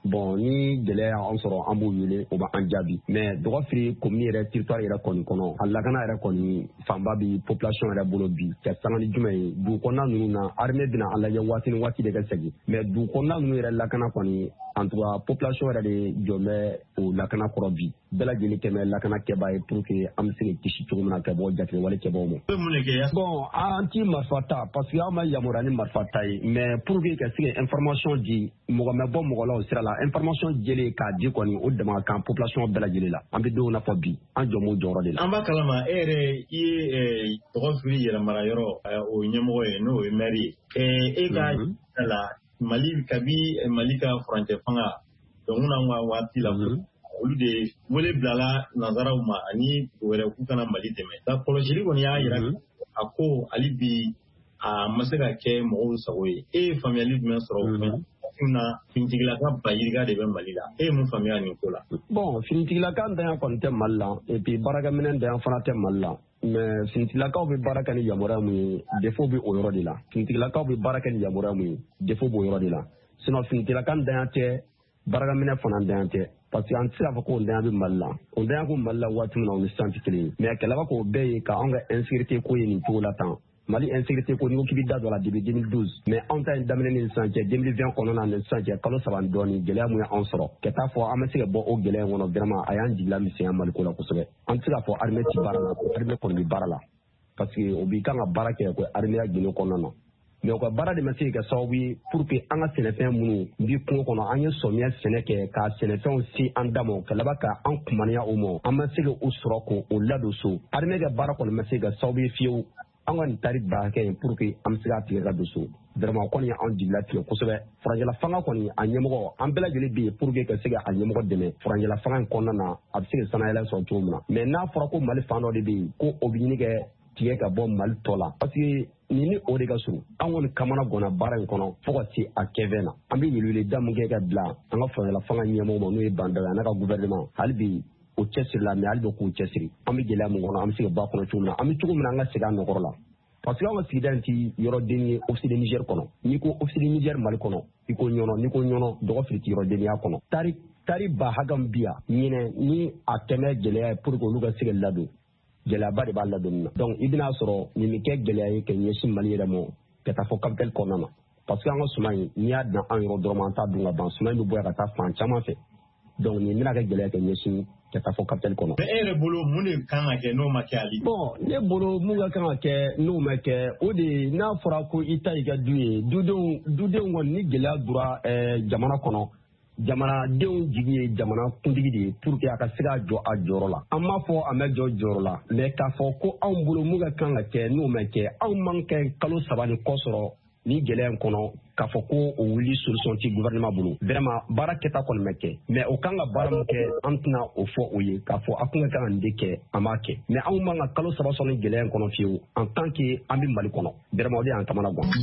bon ni gɛlɛya an sɔrɔ an b'u wele o b'an jaabi mais dɔgɔfiri commune yɛrɛ territoire yɛrɛ kɔni kɔnɔ a lakana yɛrɛ kɔni fanba bi population yɛrɛ bolo bi kɛ sanga ni jumɛn ye dugu kɔnɔna ninnu na armée bɛna an lajɛ waati ni waati de ka segin mais dugu kɔnɔna ninnu yɛrɛ lakana kɔni en tout cas population yɛrɛ de jɔn bɛ o lakana kɔrɔ bi bɛɛ lajɛlen kɛmɛ lakana kɛbaa ye pour que an bɛ se ka kisi cogo min na ka bɔ jatigɛwale kɛbaaw ma. bon an ti marifa ta parce que an ma yamaruya ni marifa ta ye mais pour que ka se ka information di mɔgɔ mɛ bɔ mɔgɔ la o sira la information jɛlen k'a di kɔni o dama kan population bɛɛ lajɛlen la an bɛ denw na fɔ bi an jɔ m'o jɔyɔrɔ de la. an b'a kalama e yɛrɛ i ye tɔgɔfili yɛlɛmara yɔrɔ o ɲɛmɔgɔ ye n'o ye maire ye e ka la Mali kabi Mali ka furancɛ fanga donc n'an ka waati la olu de wele bilala nanzaraw ma ani wɛrɛ k'u kana Mali dɛmɛ la kɔlɔsili kɔni y'a yira a ko hali bi a ma se ka kɛ mɔgɔw sago ye e ye faamuyali jumɛn sɔrɔ o fɛn na finitigilaka bayirika de bɛ Mali la e ye mun faamuya nin ko la. bon finitigilaka ntanya kɔni tɛ Mali la et puis baarakɛminɛ ntanya fana tɛ Mali la mais finitigilakaw bɛ baara kɛ ni yamaruya mun ye défaut bɛ o yɔrɔ de la finitigilakaw bɛ baara kɛ ni yamaruya mun ye défaut b'o yɔrɔ de la sinon finitigilaka ntanya tɛ baarakɛminɛ fana ntanya tɛ parce que an tɛ se k'a fɔ ko ntanya bɛ Mali la o ntanya ko Mali la waati min na o ni sisan tɛ kelen ye mais kɛlɛba k'o bɛɛ ye ka anw ka insécurité ko ye nin cogo la tan Mali insécurité ko ni ko k'i bɛ da don a la depuis 2012 mais anw ta in daminɛ ni sisan cɛ 2020 kɔnɔna ni sisan cɛ kalo 3 dɔɔni gɛlɛya mun ye anw sɔrɔ ka taa fɔ an bɛ se ka bɔ o gɛlɛya in kɔnɔ vraiment a y'an jigila misɛnya Mali ko la kosɛbɛ an tɛ se k'a fɔ armée ti baara la armée kɔni bɛ baara la parce que o b'i kan ka baara kɛ ko armée ya gindo kɔnɔna na mais o ka baara de ma se ka sababu ye pour que an ka sɛnɛfɛn minnu bi kungo kɔnɔ an ye sɔmiya sɛnɛ kɛ ka sɛnɛfɛnw se an da ma ka laban ka an kumaniya o ma an ma se ka o sɔrɔ k'o ladon so armée ka baara kɔni ma se ka sababu ye fiyewu an ka nin tari baakɛ ye pour que an bɛ se k'a tigɛ ka don so vraiment kɔni y'an jigila tigɛ kosɛbɛ furancɛla fanga kɔni a ɲɛmɔgɔ an bɛɛ lajɛlen bɛ yen pour que ka se ka a ɲɛmɔgɔ dɛmɛ furancɛla fanga in kɔnɔna na a bɛ se ka sanayɛlɛ sɔrɔ cogo min na mais n'a fɔra ko Mali fan dɔ de bɛ yen ko o bɛ ɲini kɛ tigɛ ka bɔ Mali tɔ la parce que nin ni o de ka surun an kɔni kamana gɔnna baara in kɔnɔ fo ka se a kɛfɛn na an bɛ weleweleda mun kɛ ka bila an ka furancɛla fanga ɲɛmɔgɔ ma n'o ye Bandaw ye a n'a ka gouvernement hali bi o cɛsiri la mais hali bɛ k'u cɛsiri an bɛ gɛlɛya mun kɔnɔ an bɛ se ka bɔ a kɔnɔ cogo min na an bɛ cogo min na an ka segin a nɔkɔrɔ la parce que an ka sigida in ti yɔrɔ den ye officier de Niger kɔnɔ n'i ko officier de Niger Mali kɔnɔ i ko ɲɔnɔ n'i ko ɲɔnɔ dɔgɔfiri ti yɔrɔ denya kɔnɔ tari ba hakam bi yan ɲinɛ ni a tɛmɛ gɛlɛya ye pour que olu ka se ka ladon gɛlɛyaba de b'a ladonni na donc i bɛna sɔrɔ nin bɛ kɛ gɛlɛya ye ka ɲɛsin Mali yɛrɛ ma ka taa fɔ capitale kɔnɔna na parce que an ka suman in n'i y'a dan an yɔrɔ dɔrɔn an t'a dun ka ban suman in bɛ bɔ yan ka taa fan caman fɛ donc nin bɛna kɛ gɛlɛya ka ɲɛsin ka taa fɔ capitale kɔnɔ. mais e yɛrɛ bolo mun de kan ka kɛ n'o ma kɛ hali. bon ne bolo mun ka kan ka kɛ n'o ma kɛ o de n'a fɔra ko i ta y'i ka du ye dudenw kɔni ni gɛlɛya dora jamana kɔnɔ jamanadenw jigi ye jamana kuntigi de ye pour que a ka se ka jɔ a jɔyɔrɔ la an m'a fɔ a ma jɔ jɔyɔrɔ la mais k'a fɔ ko anw bolo mun ka kan ka kɛ n'o ma kɛ anw man kɛ kalo 3 ni kɔ sɔrɔ ni gɛlɛya in kɔnɔ k'a fɔ ko o wuli solution ti gouvernement bolo vraiment baara kɛta kɔni ma kɛ mais o kan ka baara min kɛ an tɛna o fɔ o ye k'a fɔ a kun ka kan nin de kɛ an b'a kɛ mais anw man ka kalo 3 sɔrɔ ni gɛlɛya in kɔnɔ fiyewu en tant que an bɛ Mali kɔnɔ vraiment o de y'an kamana gan.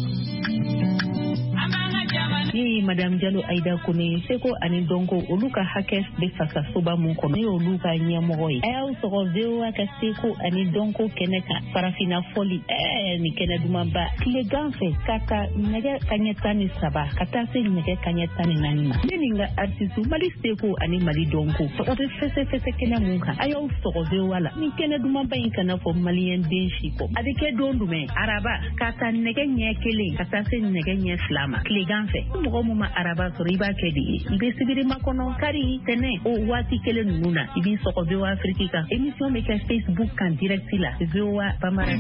ne ye Madame Jalo Aida Kone Seko ani Donko olu ka hakɛ bɛ fasasoba mun kɔnɔ ne y'olu ka ɲɛmɔgɔ ye a y'aw sɔgɔ VOA ka Seko ani Donko kɛnɛ kan farafina fɔli ni kɛnɛ dumanba tilegan fɛ ka ta nɛgɛ kaɲɛ 13 ka taa se nɛgɛ kaɲɛ 14 ma ne ni n ka artiste Mali Seko ani Mali Donko tɔgɔ bɛ fɛsɛfɛsɛ kɛnɛ mun kan a y'aw sɔgɔ VOA la ni kɛnɛ dumanba in kana fɔ maliyɛn den si kɔ a bɛ kɛ don jumɛn araba ka ta nɛgɛ ɲɛ 1 ka taa se nɛgɛ ɲɛ 2 ma tilegan fɛ mɔgɔ mun ma araba sɔrɔ i b'a kɛ de ye i bɛ sibiri makɔnɔ kari tɛnɛ o waati kelen ninnu na i b'i sɔgɔ VOA Afrique kan émission bɛ kɛ Facebook kan direct la VOA Bambara.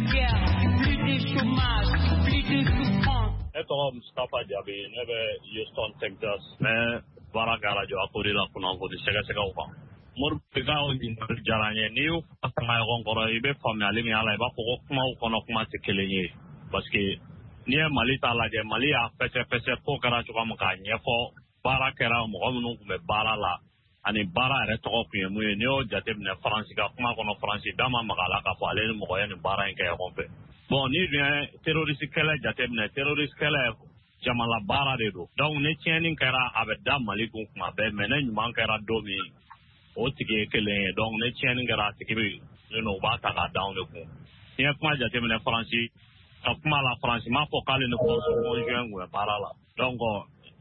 Ne tɔgɔ Mustapha Jabi ne bɛ Houston Texas mais baara kɛ radio Akori la kunnafoni sɛgɛsɛgɛw kan Moribo ka ɲininkali diyara n ye n'i y'u fanga ɲɔgɔn kɔrɔ i bɛ faamuyali min y'a la i b'a fɔ ko kumaw kɔnɔ kuma tɛ kelen ye parce que n'i ye Mali ta lajɛ Mali y'a fɛsɛfɛsɛ ko kɛra cogoya min k'a ɲɛfɔ baara kɛra mɔgɔ minnu tun bɛ baara la ani baara yɛrɛ tɔgɔ tun ye mun ye n'i y'o jateminɛ Faransi ka kuma kɔnɔ Faransi da ma maga a la k'a fɔ ale ni mɔgɔ ye nin baara in kɛ ɲɔgɔn fɛ bon n'i dun ye terroriste kɛlɛ jateminɛ terroriste kɛlɛ jamana baara de don donc ni tiɲɛni kɛra a bɛ da Mali kun kuma bɛɛ mais ne ɲuman kɛra don min o tigi ye kelen ye donc ni tiɲɛni kɛra a tigi bɛ u b'a ta k'a da anw de kun n'i ye kuma jateminɛ Faransi ka kuma la Faransi m'a fɔ k'ale ni Conjuin kun bɛ baara la donc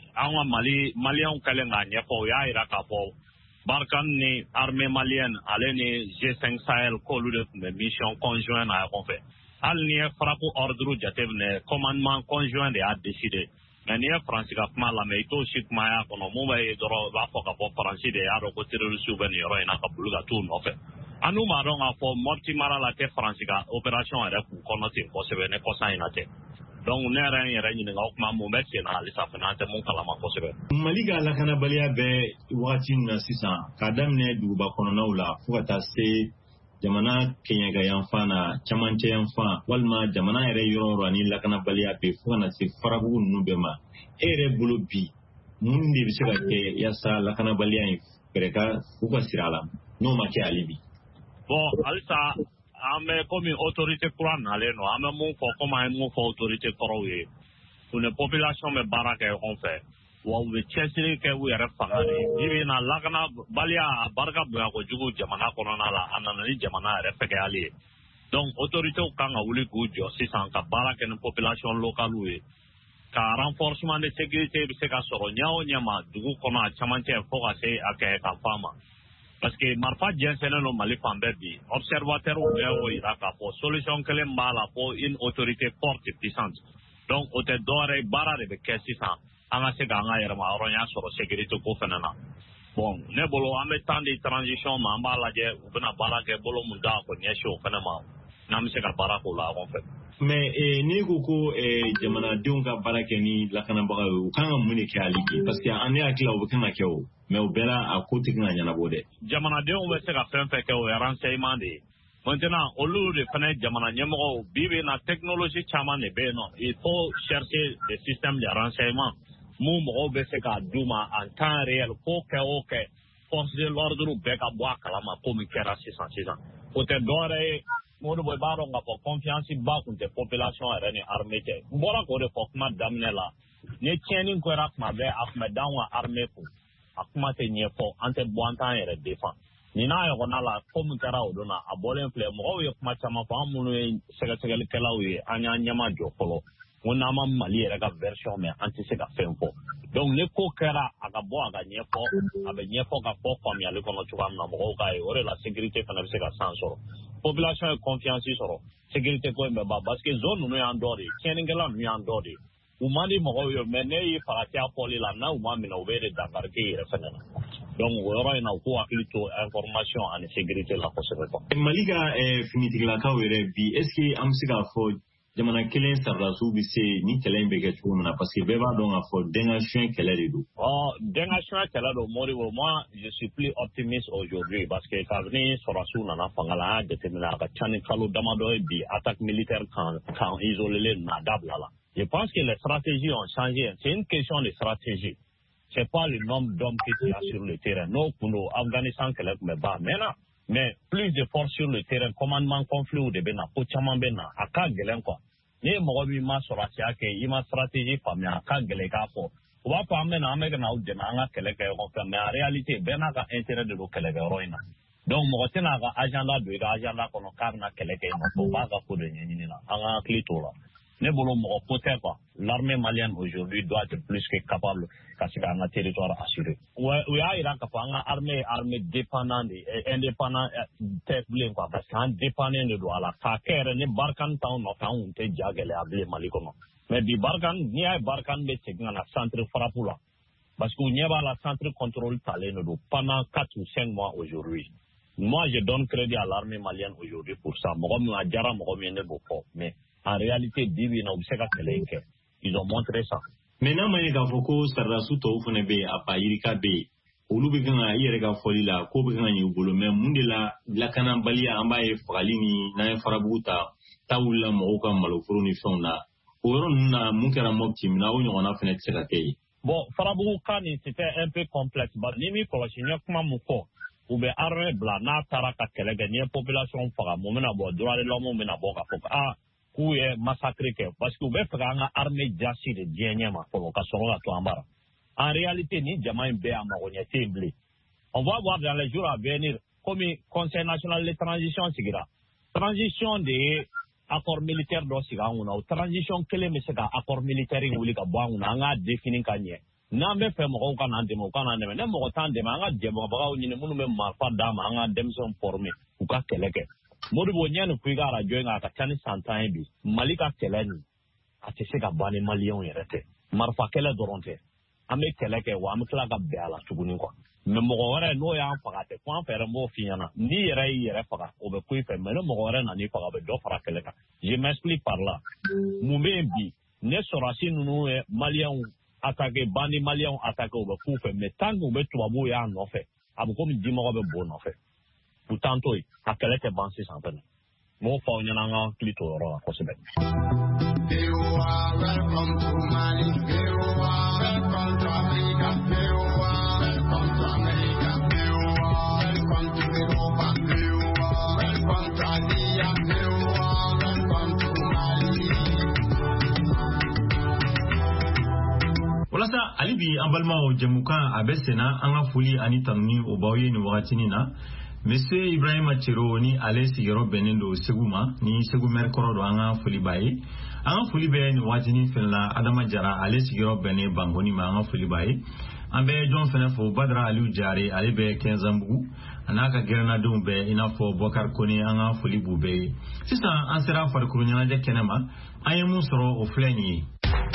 anga Maliens kalen ga nyefo ya ira ka fo Barkan ni armée malienne ale ni G5 Sahel ko lu de mission conjointe na on fait al ni frappe ordre jatebne commandement conjoint de a décidé mais ni France ka kuma la mais to shikma ya kono mo ba doro ba fo ka fo France de ya ro ko terroriste ben yoro ina ka buluga tout no fait anu ma ron a fo morti mara la te France ka opération era ku kono te ko se bene ko sa ina te donc ne ran yera ni nga kuma mo be na ali sa fana te mon kala ma ko se be maliga la kana baliya be wati na sisan ka damne duba kono na ula fukata se jamana Kenya ga yanfana chamance yanfa walma jamana yere yoro ani la kana baliya be fukana se farabu nu be ma ere bolo bi mundi bi se ka ke yasa la kana baliya in pereka fuka sirala no ma ke alibi bon alisa ame comme autorité courant ale no ame mon fo comme mon fo autorité korowe pour une population me baraka on fait wa we chesiri ke we ra fangani bibi na lagana balia baraka bu ko jugu jamana kono na la anana ni jamana re feke ali donc autorité o kanga wuli ku jo 600 ka baraka ni population locale we ka renforcement de sécurité bi se ka soro nyaaw nyama dugu kono a chamante fo ka se ake ka fama parce que marfa jensene no mali fambe bi observateur o ira ka po solution kele mala po une autorité forte et puissante donc o te dore bara de ke 600 anga se ganga yera ma ronya soro sécurité ko fenana bon ne bolo ame temps de transition ma mbala je ubena bara ke bolo munda ko nyesho fenama nam se ka bara ko la en fait mais ni ko jamana deun ka bara ke ni lakana baga o kan muni ke aliki parce que ane akila o kan ke o mais au bela a côté que n'ayana bode jamana de on va se ka fait que o renseignement de maintenant au lieu de faire jamana nyemo bibe na technologie chama ne be no il faut chercher des systèmes de renseignement mo mo be se ka duma en temps réel pour que force de l'ordre be ka boa kala ma comme kera 600 peut-être dore mo do ba ro nga confiance ba kun te population arene armée te mbora ko de fokma damnela ne tieni ko rak ma be afma danwa armée ko akuma te nyefo ante boanta yere defan ni na yo na la comme kara odona abolen ple mo yo kuma chama fa munu sega kala wi anya nyama jo kolo wona ma mali yere ga version mais anti sega fempo donc ne ko kara aga bo aga nyefo abe nyefo ga fo fam ya le kono chuwa na mo ga e ore la sécurité kana sega sansoro population confiance soro sécurité ko me ba parce que zone no ya ndori tieningela no ya ndori umani mo yo menei paratia poli la na umami na ubere dangarke refenana donc woro ina ko akilito information en sécurité la conservation maliga finiti la ka were bi est-ce que amsiga fo jamana kelen sarrasu bi se ni kelen be ke tuna parce que beba don afo dengation kele do dengation kele do mori moi je suis plus optimiste aujourd'hui parce que kavni sorasu na fangala determina ka chani kalu damado bi attaque militaire quand isolé na dabla la. Je pense que les stratégies ont changé. C'est une question de stratégie. C'est pas le nombre d'hommes qui y a sur le terrain. Non, pour nous, Afghanistan, mais plus de force sur le terrain, commandement conflit ou de Bena, Pochaman Bena, Aka Gelen quoi. Ni Morabi ma soratia ke ima stratégie famille Aka Geleka fo. On va pas amener na ou de na keleka mais en réalité Bena ka intérêt de lo keleka roina. Donc Morotena ka agenda de agenda kono karna keleka no ba ka ko de nyini na. Anga klito la. Ne bolo mo pote quoi l'armée malienne aujourd'hui doit être plus que capable kasi ka na territoire assuré we a ira ka fanga armée dépendante indépendant table quoi parce qu'en dépendant de la ka kere ne barkan town no kan unte jagele able malikono mais bi barkan ni ay barkan be tegna na centre frappula parce que n'y a pas la centre contrôle talé no pendant 4 ou 5 mois aujourd'hui. Moi je donne crédit à l'armée malienne aujourd'hui pour ça mo a jara mo ne boko mais en réalité, ils ont montré ça. Maintenant, il y a beaucoup de choses qui sont à Be. Olu be ganga yere ga foli la ko be ganga nyubolo me mundela la kana balia ambaye falini na farabuta tawula mo ka malofuru ni fona oron na munkera mokti na onyo na fene tsekatei. Bon, farabu kani c'était un peu complexe. Ba ni mi ko shinyo kuma muko ube arme bla na taraka kelega ni population fara mo mena bo droit de l'homme mena bo ka foka ou est massacré parce que vous avez fait une armée jassi de dernièrement pour l'occasion de tout ambara. En réalité, ni jamais bé à Maroniette blé. On va voir dans les jours à venir comme Conseil national de transition sigira. Transition des accords militaires d'Osiga ou transition que les messieurs accords militaires ou les Kabouang n'a défini kanye. n'an bɛ fɛ mɔgɔw ka n'an dɛmɛ u ka n'an dɛmɛ ne mɔgɔ t'an dɛmɛ an ka dɛmɛbagaw ɲini minnu bɛ marifa d'a ma an ka denmisɛnw former u ka kɛlɛ kɛ Modibo ɲani fo i ka arajo in a ka ca ni san 10 ye bi Mali ka kɛlɛ nin a tɛ se ka ban ni maliyɛnw yɛrɛ tɛ marifa kɛlɛ dɔrɔn tɛ an bɛ kɛlɛ kɛ wa an bɛ tila ka bɛn a la tuguni quoi mais mɔgɔ wɛrɛ n'o y'an faga tɛ ko an fɛ yɛrɛ m'o f'i ɲɛna n'i yɛrɛ y'i yɛrɛ faga o bɛ ko i fɛ mais ni mɔgɔ wɛrɛ nan'i faga o bɛ dɔ fara kɛlɛ kan je m'explique par là mun bɛ yen bi ne sɔrɔsi ninnu ye maliyɛnw attaqué bandi maliyɛnw attaqué o bɛ k'u fɛ mais tant que u bɛ tubabuw y'a nɔfɛ a bɛ komi dimɔgɔ bɛ bo nɔfɛ u t'an to yen a kɛlɛ tɛ ban sisan fɛnɛ m'o fɔ aw ɲɛna an ka hakili to o yɔrɔ la kosɛbɛ. Welcome to Mali. Welcome to Africa. Welcome to America. Welcome to Europa. Welcome to Asia. Welcome to Mali. Walasa alibi an balimaw jamukan a bɛ senna an ka foli ani tanuni o b'aw ye nin wagatinin na Monsieur Ibrahima Cero ni ale sigiyɔrɔ bɛnnen don Segu ma ni Segu maire kɔrɔ don an ka foli b'a ye an ka foli bɛ nin wagatinin fɛnɛ la Adama Jara ale sigiyɔrɔ bɛnnen Bangoni ma an ka foli b'a ye an bɛ jɔn fɛnɛ fɔ Badara Aliou Jare ale bɛ Kɛnzanbugu a n'a ka gɛrɛnadenw bɛɛ i n'a fɔ Bokar Kone an ka foli b'u bɛɛ ye sisan an sera farikolo ɲɛnajɛ kɛnɛ ma an ye mun sɔrɔ o filɛ nin ye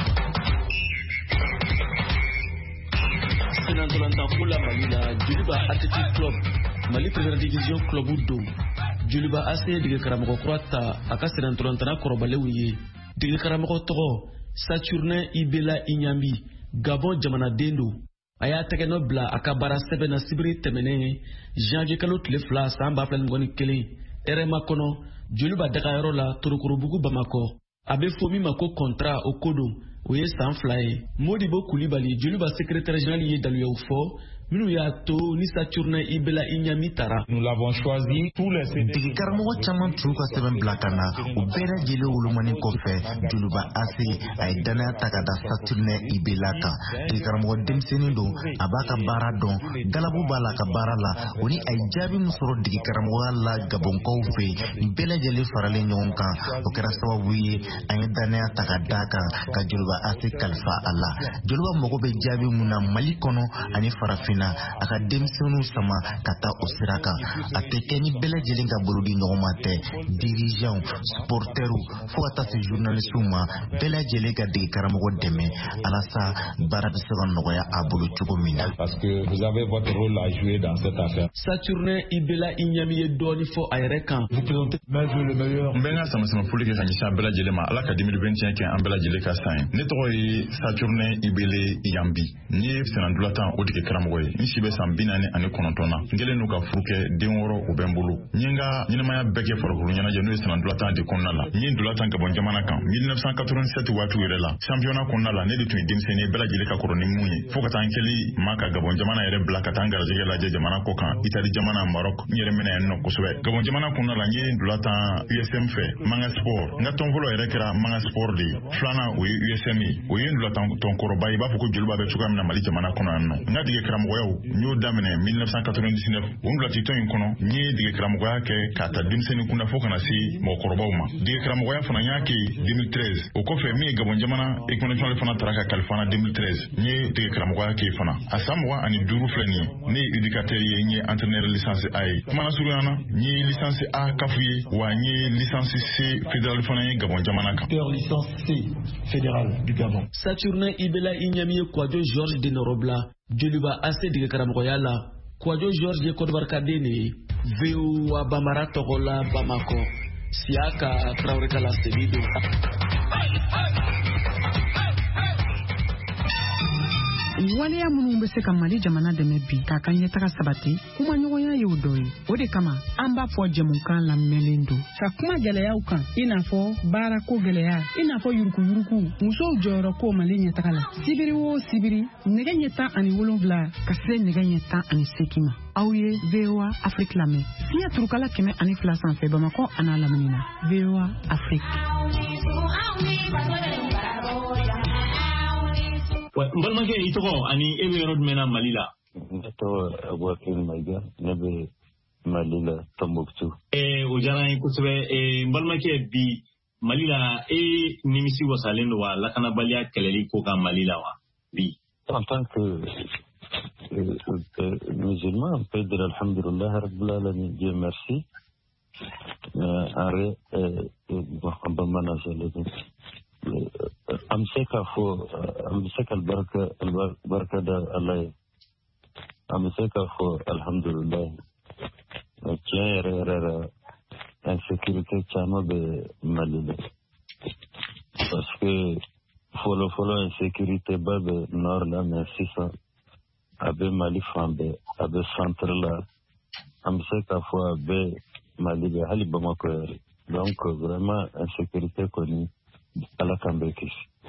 Senantolanta Kula Malila, Juliba Athletic Club, Mali Premier Division Club Udo, Juliba AC de Karamoko Kroata, Aka Senantolantana Korobalewi, de Karamoko Toro, Saturnin Ibela Inyambi, Gabon Jamana Dendo, Aya Tekenobla, Akabara 7 na Sibiri Temene, Janvier Kalot Lefla, Samba Plangoni Kele, Erema Kono, Juliba Dakarola, Turukurubugu Bamako, Abe Fomi Mako Kontra Okodo, Oye Sanflaye, Modibo Koulibaly, Juliba secrétaire général y est dans le fort, Minuyato, Nisa Turne, Ibela Inyamitara. Nous l'avons choisi tous les Digi Karamogo Chaman Truka Seven Blakana, Ubera Jele Ulumani Kofe, Juluba Asi, Aidana Takada Saturne Ibelaka, Digi Karamogo Demsenido, Abaka Baradon, Galabu Balaka Barala, Uni Aijabi Musoro Digi Karamogo La Gabon Kofe, Ibela Jele Farale Nyonka, Okerasawa Wuye, Aidana Takadaka, Kajuluba Asi Kalfa Allah, Juluba Mogobe Jabi Muna Malikono, Ani Farafina. Aka denmisɛnninw sama ka taa o sira kan a tɛ kɛ ni bɛɛ lajɛlen ka bolo di ɲɔgɔn ma tɛ dirigeants supporters fo ka taa se journalistes ma bɛɛ lajɛlen ka dege karamɔgɔ dɛmɛ alasa baara bɛ se ka nɔgɔya a bolo cogo min na. Parce que vous avez votre rôle à jouer dans cette affaire. Saturnin Ibela Inyami ye dɔɔni fɔ a yɛrɛ kan. Vous présentez le meilleur. N bɛ n ka sama foli kɛ ka ɲɛsin an bɛɛ lajɛlen ma ala ka 2021 kɛ an bɛɛ lajɛlen ka san ye. Ne tɔgɔ ye Saturnin Ibele Iyambi. N ye senandulatan o dege karamɔgɔ ye. N si bɛ san 49 na. N kɛlen n'u ka furu kɛ den wɔɔrɔ o bɛ n bolo. N ye n ka ɲɛnamaya bɛɛ kɛ farikolo ɲɛnajɛ n'o ye senandulatan de kɔnɔna la. N ye ndulatan Gabon jamana kan 1987 waati yɛrɛ la. Championnat kɔnɔna la ne de tun ye denmisɛnnin ye bɛɛ lajɛlen ka kɔrɔ ni mun ye. Fo ka taa n kɛli ma ka Gabon jamana yɛrɛ bila ka taa n garijɛgɛ lajɛ jamana kɔ kan. Itali jamana Maroc n yɛrɛ mɛna yan nɔ kosɛbɛ. Gabon jamana kɔnɔna la n ye ndulatan USM fɛ Manga Sport. N ka tɔn fɔlɔ yɛrɛ kɛra Manga Sport de ye. Filanan o ye USM ye. O ye ndulatan tɔnkɔrɔba ye i b'a fɔ ko joliba bɛ cogoya min na Mali jamana kɔnɔ yan nɔ. N ka dege karamɔgɔyaw n y'o daminɛ 1999 o ndulatitɔn in kɔnɔ n ye dege karamɔgɔya kɛ k'a ta denmisɛnnin kunda fo kana se mɔgɔkɔrɔbaw ma. Dege karamɔgɔya fana n y'a kɛ 2013 o kɔfɛ min ye Gabon jamana économique fana tara ka kalifa na 2013 n ye dege karamɔgɔya kɛ fana. A san 25 filɛ nin ye ne ye éducateur ye n ye entraîneur licence A ye. Kumana surunya na n ye licence A CAF ye wa n ye licence C fédéral fana ye Gabon jamana kan. Licence C fédéral du Gabon. Saturnin Ibela Inyami ye Kwadjo Georges de Norobla, Joliba AC dege karamɔgɔya la. Kwadjo Georges ye Côte d'Ivoire kadene, VOA Bamara Togola Bamako, Siaka Traoré Kala Sebido. Waleya minnu bɛ se ka Mali jamana dɛmɛ bi k'a ka ɲɛtaga sabati kuma ɲɔgɔnya ye o dɔ ye o de kama an b'a fɔ jɛmukan lamɛnlen don ka kuma gɛlɛyaw kan i n'a fɔ baarako gɛlɛya i n'a fɔ yuruguyurugu musow jɔyɔrɔ ko Mali ɲɛtaga la sibiri o sibiri nɛgɛ ɲɛ 17 ka se nɛgɛ ɲɛ 18 ma aw ye VOA Afrique lamɛn fiɲɛ turukala 102 sanfɛ Bamako a n'a lamini na VOA Afrique. N balimakɛ i tɔgɔ ani e bɛ yɔrɔ jumɛn na Mali la? Ne tɔgɔ Abubakar Mayiga ne bɛ Mali la Tombouctou. O diyara n ye kosɛbɛ. N balimakɛ bi Mali la nimisi wasalen don wa lakanabaliya kɛlɛli ko kan Mali la wa bi? En tant que musulman, on peut dire Alhamdulillah, Rabbil Alamin, Dieu merci. أمسك البركة الله أمسك فو الحمد لله كير insécurité chama be malile parce que follow insécurité ba be nord la merci ça abe mali fambe abe centre la أمسك فو abe malile hali bamako yari donc vraiment insécurité connue ala kambekis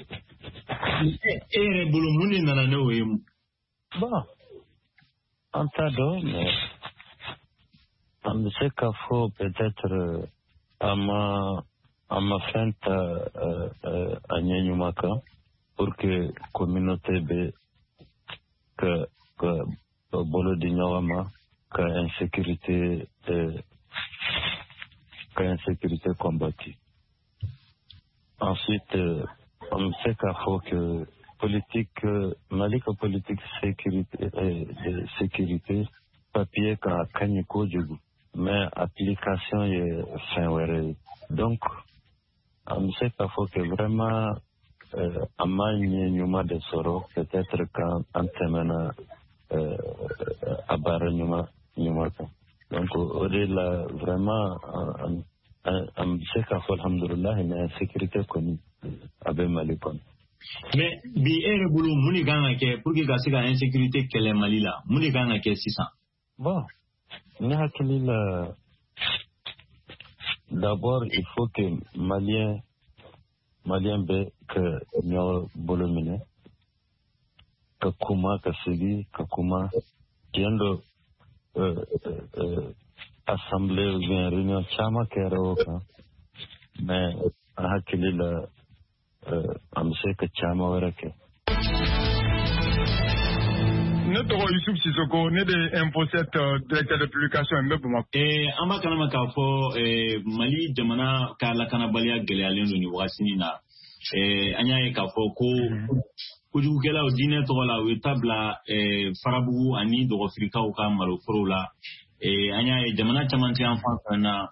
ere bulu muni nana ne oyem bon antado mais c'est qu'il faut peut-être à ma fente à Nyanyumaka pour que la communauté que bolo di Nyawama que insécurité combattue. Ensuite, on sait qu'il faut que politique malika politique sécurité papier ka kanyiko jugu mais application est fin wéré. Donc on sait qu'il faut que vraiment amani nyuma de soro peut-être quand antemena abara nyuma donc au-delà vraiment on sait qu'il faut alhamdulillah une sécurité connue abe malikon. Mais bi ere bulu muni ganga ke pour que gasiga insécurité kele malila muni ganga ke sisa bon d'abord il faut que malien be que nyo bolomine ka kuma ka sigi ka kuma tiendo assemblée ou bien réunion chama kero ka mais hakilila amse ka chama warake ne tɔgɔ Yusuf Sisoko ne de Info7 directeur de publication n bɛ Bamakɔ. An b'a kalama k'a fɔ Mali jamana ka lakanabaliya gɛlɛyalen don nin wagati na an y'a ye k'a fɔ ko kojugukɛlaw diinɛ tɔgɔ la u ye tabila farabugu ani dɔgɔfirikaw ka maloforow la an y'a ye jamana caman tɛ an fan fɛ na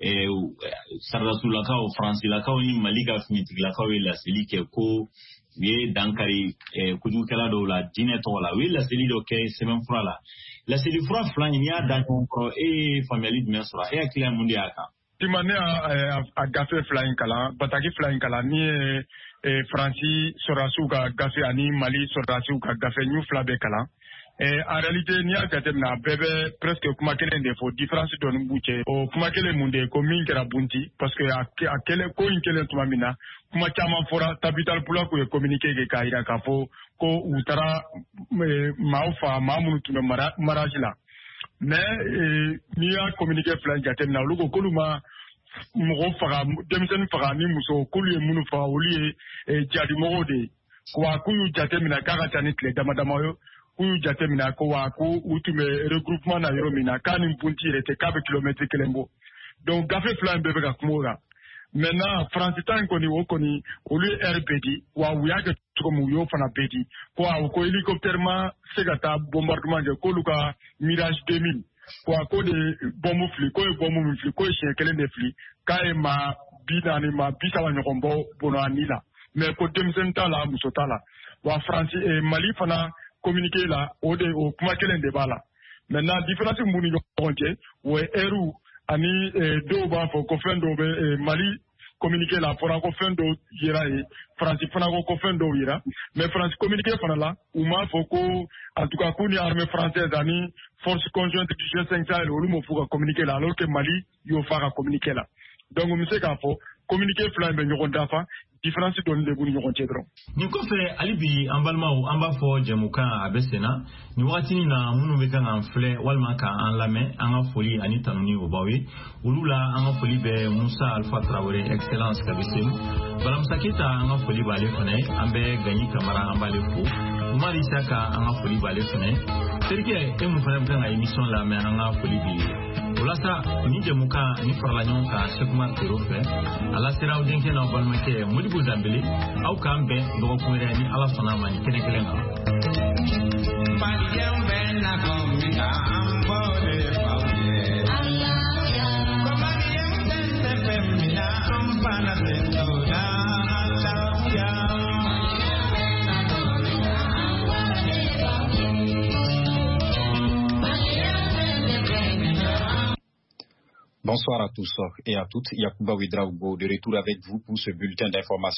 sardasulakaw faransilakaw ni Mali ka finitigilakaw ye laseli kɛ ko u ye dankari kojugukɛla dɔw la diinɛ tɔgɔ la u ye laseli dɔ kɛ sɛbɛnfura la laseli fura fila nin y'a da ɲɔgɔn kɔrɔ e ye faamuyali jumɛn sɔrɔ e hakili mun de y'a kan tima ne a gafe fila in kalan bataki fila in kalan ni ye faransi sɔrɔdasiw ka gafe ani Mali sɔrɔdasiw ka gafe n y'u fila bɛɛ kalan en réalité n'i y'a jateminɛ a bɛɛ bɛ presque kuma kelen de fɔ différence dɔɔni b'u cɛ o kuma kelen mun de ko min kɛra bunti parce que a kɛlen ko in kelen tuma min na kuma caman fɔra Tabital Pulaku ye communiqué kɛ k'a jira k'a fɔ ko u taara maaw faga maa minnu tun bɛ mariage la mais n'i y'a communiqué fila jateminɛ olu ko k'olu ma mɔgɔ faga denmisɛnnin faga ni muso k'olu ye minnu faga olu ye jadimɔgɔw de ye wa k'u y'u jateminɛ k'a ka ca ni tile dama dama ye k'u y'u jateminɛ ko wa ko u tun bɛ regroupement na yɔrɔ min na k'a ni bunti yɛrɛ tɛ k'a bɛ kilomètre kelen bɔ donc gafe fila in bɛɛ bɛ ka kuma o kan maintenant faransi ta in kɔni o kɔni olu ye heure bɛɛ di wa u y'a kɛ cogo min u y'o fana bɛɛ di ko awɔ ko hélicoptère ma se ka taa bombardement kɛ k'olu ka Mirage 2000 wa ko de bombe fili ko ye bombe min fili ko ye siɲɛ kelen de fili k'a ye maa 40 maa 30 ɲɔgɔn bɔ bɔnɔ a ni la mais ko denmisɛnnin t'a la muso t'a la wa faransi Mali fana communiqué la o kuma kelen de b'a la maintenant différence mun ni ɲɔgɔn cɛ o ye heure ani dɔw b'a fɔ ko fɛn dɔw bɛ Mali communiqué la fɔra ko fɛn dɔw yera ye faransi fana ko fɛn dɔw yera mais faransi communiqué fana la u m'a fɔ ko en tout cas k'u ni armée française ani force conjointe du G5 Sahel olu m'o fɔ ka communiqué la alors que Mali y'o fɔ a ka communiqué la donc n bɛ se k'a fɔ communiqué fila in bɛ ɲɔgɔn dafa différence dɔɔni de b'u ni ɲɔgɔn cɛ dɔrɔn. Nin kɔfɛ hali bi an balimaw an b'a fɔ jɛmukan a bɛ sen na nin wagati na minnu bɛ kan k'an filɛ walima k'an lamɛn an ka foli ani tanu ni o b'aw ye olu la an ka foli bɛ Musa Alpha Traoré excellence ka bɛ Senu Balamusa Keyita an ka foli b'ale fana an bɛ Gagny Camara an b'ale fo Umar Isaka an ka foli b'ale fana terikɛ e mun fana bɛ kan ka émission lamɛn an ka foli b'i ye o la sa ni jɛmukan ni farala ɲɔgɔn kan Sekuma Tero fɛ a la sera aw denkɛ n'aw balimakɛ Modibo Danbele aw k'an bɛn dɔgɔkun wɛrɛ ni Ala sɔnna a ma ni kɛnɛ kelen kan. Bonsoir à tous et à toutes. Yacouba Ouedraogo de retour avec vous pour ce bulletin d'information.